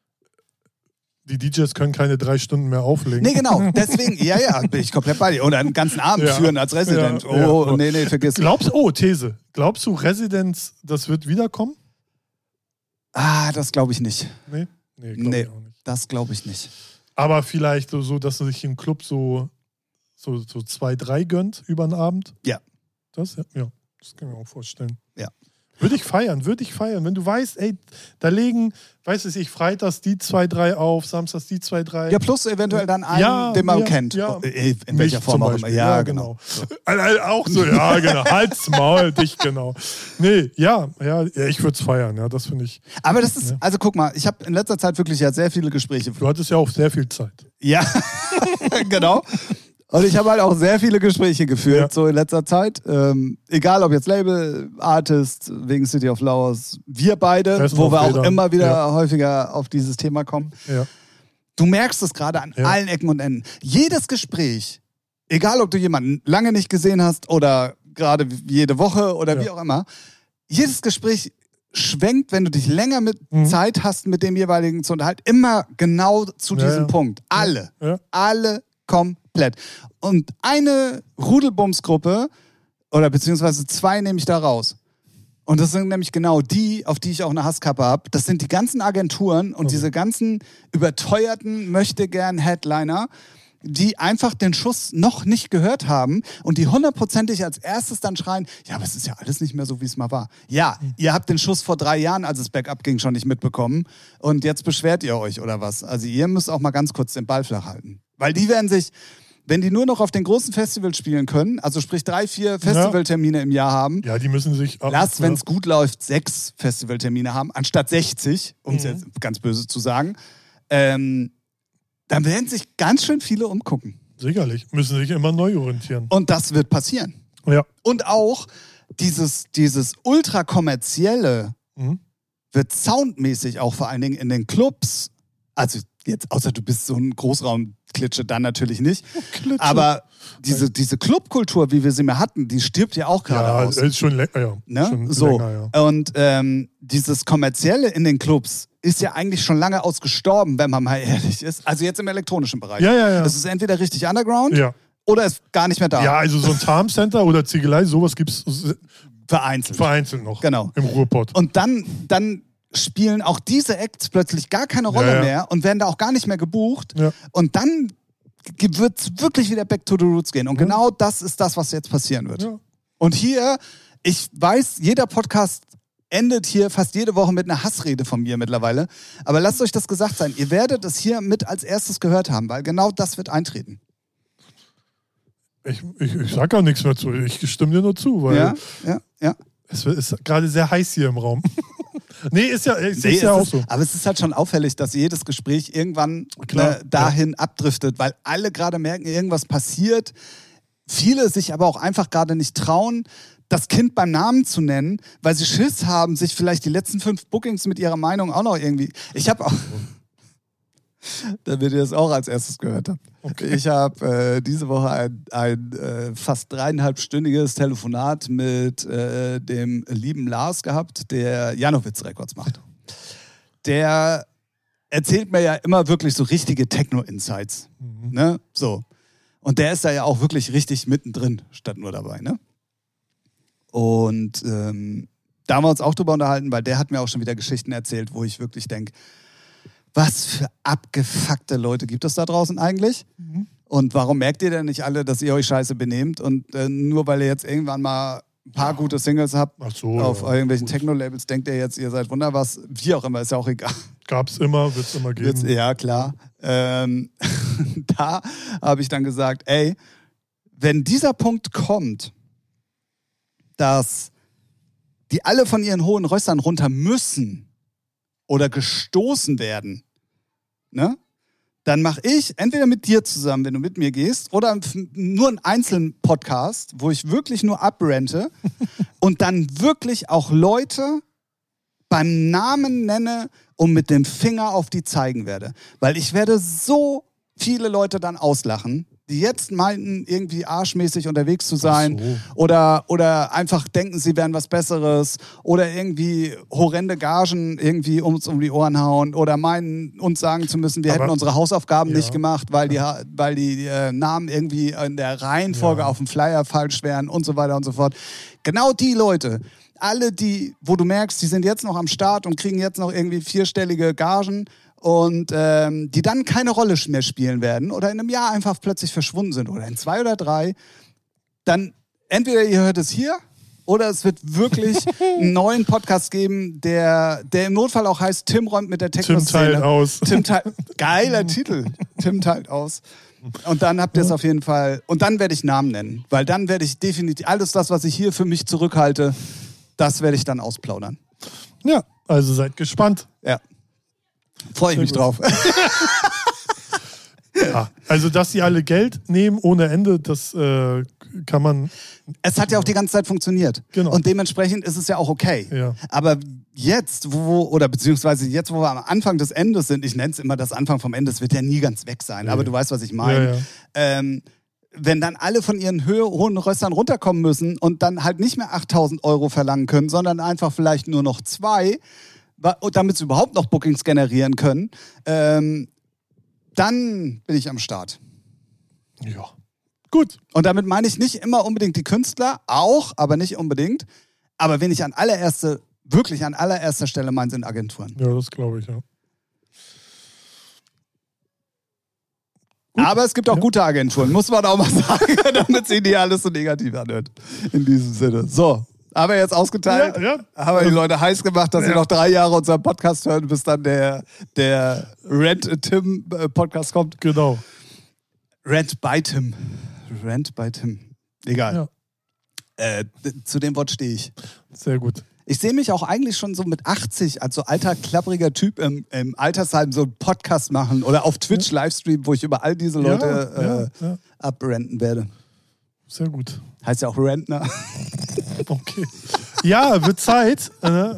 Die DJs können keine 3 Stunden mehr auflegen. Nee, genau. Deswegen, ja, bin ich komplett bei dir. Oder einen ganzen Abend führen als Resident. Nee, vergiss. These. Glaubst du, Residenz, das wird wiederkommen? Das glaube ich nicht. Nee, glaube ich auch nicht. Das glaube ich nicht. Aber vielleicht so, dass er sich im Club so 2, 3 gönnt über den Abend? Ja. Das kann ich mir auch vorstellen. Ja. Würde ich feiern. Wenn du weißt, ey, da legen, freitags die 2, 3 auf, samstags die 2, 3. Ja, plus eventuell dann einen, den man kennt. Ja. In welcher Form auch immer. Ja, genau. So. Auch so, ja, genau. Halt's Maul, dich, genau. Nee, ja, ich würde es feiern, ja, das finde ich. Aber das ist, also guck mal, ich habe in letzter Zeit wirklich ja sehr viele Gespräche. Du hattest ja auch sehr viel Zeit. Ja, genau. Und ich habe halt auch sehr viele Gespräche geführt, so in letzter Zeit. Egal ob jetzt Label, Artist, wegen City of Flowers, wir beide, wo wir auch immer wieder häufiger auf dieses Thema kommen. Ja. Du merkst es gerade an allen Ecken und Enden. Jedes Gespräch, egal ob du jemanden lange nicht gesehen hast oder gerade jede Woche oder wie auch immer, jedes Gespräch schwenkt, wenn du dich länger mit Zeit hast, mit dem jeweiligen zu unterhalten, immer genau zu diesem Punkt. Alle komplett. Und eine Rudelbumsgruppe, oder beziehungsweise 2 nehme ich da raus. Und das sind nämlich genau die, auf die ich auch eine Hasskappe habe. Das sind die ganzen Agenturen und diese ganzen überteuerten Möchtegern-Headliner, die einfach den Schuss noch nicht gehört haben und die 100%ig als erstes dann schreien, ja, aber es ist ja alles nicht mehr so, wie es mal war. Ja, ihr habt den Schuss vor 3 Jahren, als es bergab ging, schon nicht mitbekommen und jetzt beschwert ihr euch oder was. Also ihr müsst auch mal ganz kurz den Ball flach halten. Weil die werden sich, wenn die nur noch auf den großen Festivals spielen können, also sprich 3, 4 Festivaltermine im Jahr haben, die müssen sich lass, wenn es gut läuft, 6 Festivaltermine haben, anstatt 60, um es jetzt ganz böse zu sagen, dann werden sich ganz schön viele umgucken. Sicherlich, müssen sich immer neu orientieren. Und das wird passieren. Ja. Und auch dieses ultra-kommerzielle wird soundmäßig auch vor allen Dingen in den Clubs, also jetzt, außer du bist so ein Großraumklitsche, dann natürlich nicht. Klitsche. Aber diese Clubkultur, wie wir sie mehr hatten, die stirbt ja auch gerade aus. Ja, ist schon länger, Ne? Schon so. länger, ja. Und dieses Kommerzielle in den Clubs ist ja eigentlich schon lange ausgestorben, wenn man mal ehrlich ist. Also jetzt im elektronischen Bereich. Ja. Das ist entweder richtig underground oder ist gar nicht mehr da. Ja, also so ein Tarm Center oder Ziegelei, sowas gibt es vereinzelt noch im Ruhrpott. Und dann spielen auch diese Acts plötzlich gar keine Rolle mehr und werden da auch gar nicht mehr gebucht. Ja. Und dann wird es wirklich wieder back to the roots gehen. Und genau das ist das, was jetzt passieren wird. Ja. Und hier, ich weiß, jeder Podcast endet hier fast jede Woche mit einer Hassrede von mir mittlerweile. Aber lasst euch das gesagt sein. Ihr werdet es hier mit als erstes gehört haben, weil genau das wird eintreten. Ich sag auch nichts mehr zu. Ich stimme dir nur zu, weil es ist gerade sehr heiß hier im Raum. Nee, ist ja auch so. Aber es ist halt schon auffällig, dass jedes Gespräch irgendwann dahin abdriftet, weil alle gerade merken, irgendwas passiert. Viele sich aber auch einfach gerade nicht trauen, das Kind beim Namen zu nennen, weil sie Schiss haben, sich vielleicht die letzten 5 Bookings mit ihrer Meinung auch noch irgendwie... Ich habe auch... Damit ihr das auch als erstes gehört habt. Okay. Ich habe diese Woche ein fast 3,5-stündiges Telefonat mit dem lieben Lars gehabt, der Janowitz Records macht. Der erzählt mir ja immer wirklich so richtige Techno-Insights. Ne? So. Und der ist da ja auch wirklich richtig mittendrin, statt nur dabei. Ne? Und da haben wir uns auch drüber unterhalten, weil der hat mir auch schon wieder Geschichten erzählt, wo ich wirklich denke, Was für abgefuckte Leute gibt es da draußen eigentlich? Und warum merkt ihr denn nicht alle, dass ihr euch scheiße benehmt? Und nur weil ihr jetzt irgendwann mal ein paar gute Singles habt auf irgendwelchen Techno-Labels, denkt ihr jetzt, ihr seid wunder was? Wie auch immer, ist ja auch egal. Gab's immer, wird's immer geben. Ja, klar. Da habe ich dann gesagt, ey, wenn dieser Punkt kommt, dass die alle von ihren hohen Röstern runter müssen oder gestoßen werden, ne? Dann mache ich entweder mit dir zusammen, wenn du mit mir gehst, oder nur einen einzelnen Podcast, wo ich wirklich nur abrente und dann wirklich auch Leute beim Namen nenne und mit dem Finger auf die zeigen werde. Weil ich werde so viele Leute dann auslachen, die jetzt meinten, irgendwie arschmäßig unterwegs zu sein oder einfach denken, sie wären was Besseres oder irgendwie horrende Gagen irgendwie uns um die Ohren hauen oder meinen, uns sagen zu müssen, wir hätten unsere Hausaufgaben nicht gemacht, weil die Namen irgendwie in der Reihenfolge auf dem Flyer falsch wären und so weiter und so fort. Genau die Leute, alle die, wo du merkst, die sind jetzt noch am Start und kriegen jetzt noch irgendwie 4-stellige Gagen, und die dann keine Rolle mehr spielen werden oder in einem Jahr einfach plötzlich verschwunden sind oder in 2 oder 3, dann entweder ihr hört es hier oder es wird wirklich einen neuen Podcast geben, der im Notfall auch heißt Tim räumt mit der Techno-Szene. Tim teilt aus. Geiler Titel. Tim teilt aus. Und dann habt ihr es auf jeden Fall, und dann werde ich Namen nennen, weil dann werde ich definitiv, alles das, was ich hier für mich zurückhalte, das werde ich dann ausplaudern. Ja, also seid gespannt. Ja. Freue ich mich drauf. Ja, also, dass sie alle Geld nehmen ohne Ende, das kann man... Es hat ja auch die ganze Zeit funktioniert. Genau. Und dementsprechend ist es ja auch okay. Ja. Aber jetzt, beziehungsweise jetzt, wo wir am Anfang des Endes sind, ich nenne es immer das Anfang vom Ende, es wird ja nie ganz weg sein, aber du weißt, was ich meine. Ja. Wenn dann alle von ihren hohen Röstern runterkommen müssen und dann halt nicht mehr 8.000 € verlangen können, sondern einfach vielleicht nur noch 2, damit sie überhaupt noch Bookings generieren können, dann bin ich am Start. Ja, gut. Und damit meine ich nicht immer unbedingt die Künstler, auch, aber nicht unbedingt. Aber wen ich wirklich an allererster Stelle meine, sind Agenturen. Ja, das glaube ich, ja. Gut. Aber es gibt auch gute Agenturen, muss man auch mal sagen, damit sich nicht alles so negativ anhört. In diesem Sinne. So. Haben wir jetzt ausgeteilt, haben wir die Leute heiß gemacht, dass sie noch 3 Jahre unseren Podcast hören, bis dann der Rent-Tim-Podcast kommt. Genau. Rent by Tim. Egal. Ja. Zu dem Wort stehe ich. Sehr gut. Ich sehe mich auch eigentlich schon so mit 80 als so alter, klappriger Typ im Altersheim so einen Podcast machen oder auf Twitch Livestream, wo ich über all diese Leute abrenten werde. Sehr gut. Heißt ja auch Rentner. Okay. Ja, wird Zeit.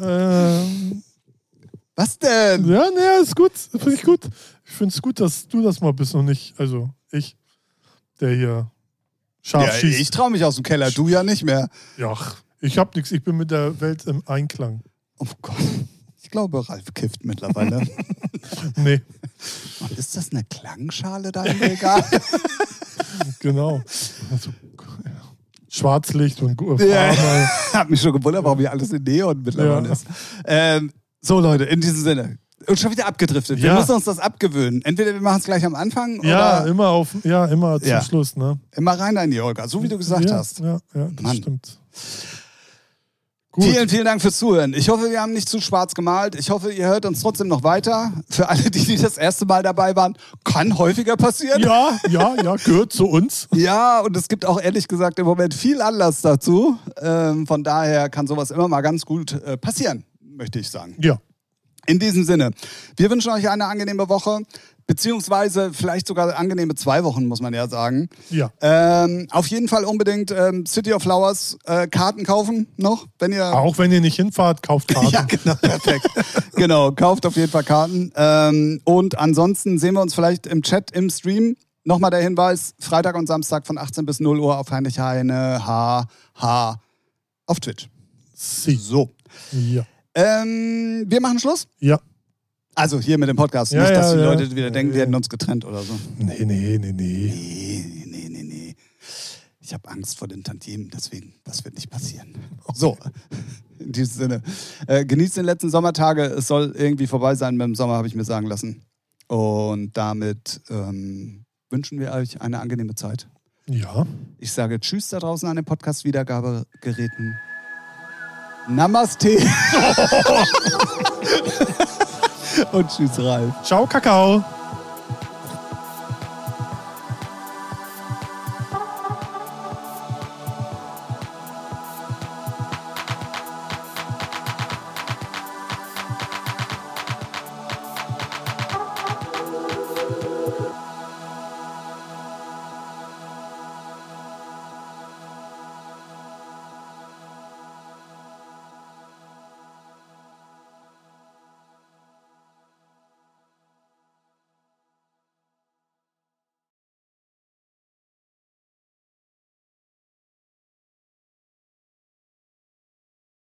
Was denn? Ja, nee, ist gut. Finde ich gut. Ich finde es gut, dass du das mal bist und nicht, also ich, der hier scharf schießt. Ich traue mich aus dem Keller, du ja nicht mehr. Ja, ich hab nichts. Ich bin mit der Welt im Einklang. Oh Gott. Ich glaube, Ralf kifft mittlerweile. Nee. Und ist das eine Klangschale da im Regal? Genau. Also, Schwarzlicht und Farbe. Ja, hab mich schon gewundert, warum hier alles in Neon mittlerweile ist. So Leute, in diesem Sinne. Und schon wieder abgedriftet. Wir müssen uns das abgewöhnen. Entweder wir machen es gleich am Anfang oder... immer zum Schluss. Ne? Immer rein in die Olga, so wie du gesagt hast. Ja, das stimmt. Gut. Vielen, vielen Dank fürs Zuhören. Ich hoffe, wir haben nicht zu schwarz gemalt. Ich hoffe, ihr hört uns trotzdem noch weiter. Für alle, die das erste Mal dabei waren, kann häufiger passieren. Ja, gehört zu uns. Ja, und es gibt auch ehrlich gesagt im Moment viel Anlass dazu. Von daher kann sowas immer mal ganz gut passieren, möchte ich sagen. Ja. In diesem Sinne, wir wünschen euch eine angenehme Woche, beziehungsweise vielleicht sogar angenehme 2 Wochen, muss man ja sagen. Ja. Auf jeden Fall unbedingt City of Flowers Karten kaufen noch, wenn ihr... Auch wenn ihr nicht hinfahrt, kauft Karten. Ja, genau, perfekt. Genau, kauft auf jeden Fall Karten. Und ansonsten sehen wir uns vielleicht im Chat, im Stream. Nochmal der Hinweis, Freitag und Samstag von 18 bis 0 Uhr auf Heinrich Heine, auf Twitch. So. Ja. Wir machen Schluss? Ja. Also hier mit dem Podcast. Nicht, dass die Leute wieder denken, wir hätten uns getrennt oder so. Nee. Nee. Ich habe Angst vor den Tantiemen, deswegen, das wird nicht passieren. So, in diesem Sinne. Genießt den letzten Sommertage. Es soll irgendwie vorbei sein mit dem Sommer, habe ich mir sagen lassen. Und damit wünschen wir euch eine angenehme Zeit. Ja. Ich sage Tschüss da draußen an den Podcast-Wiedergabegeräten. Namaste. Und Tschüss, Ralf. Ciao, Kakao.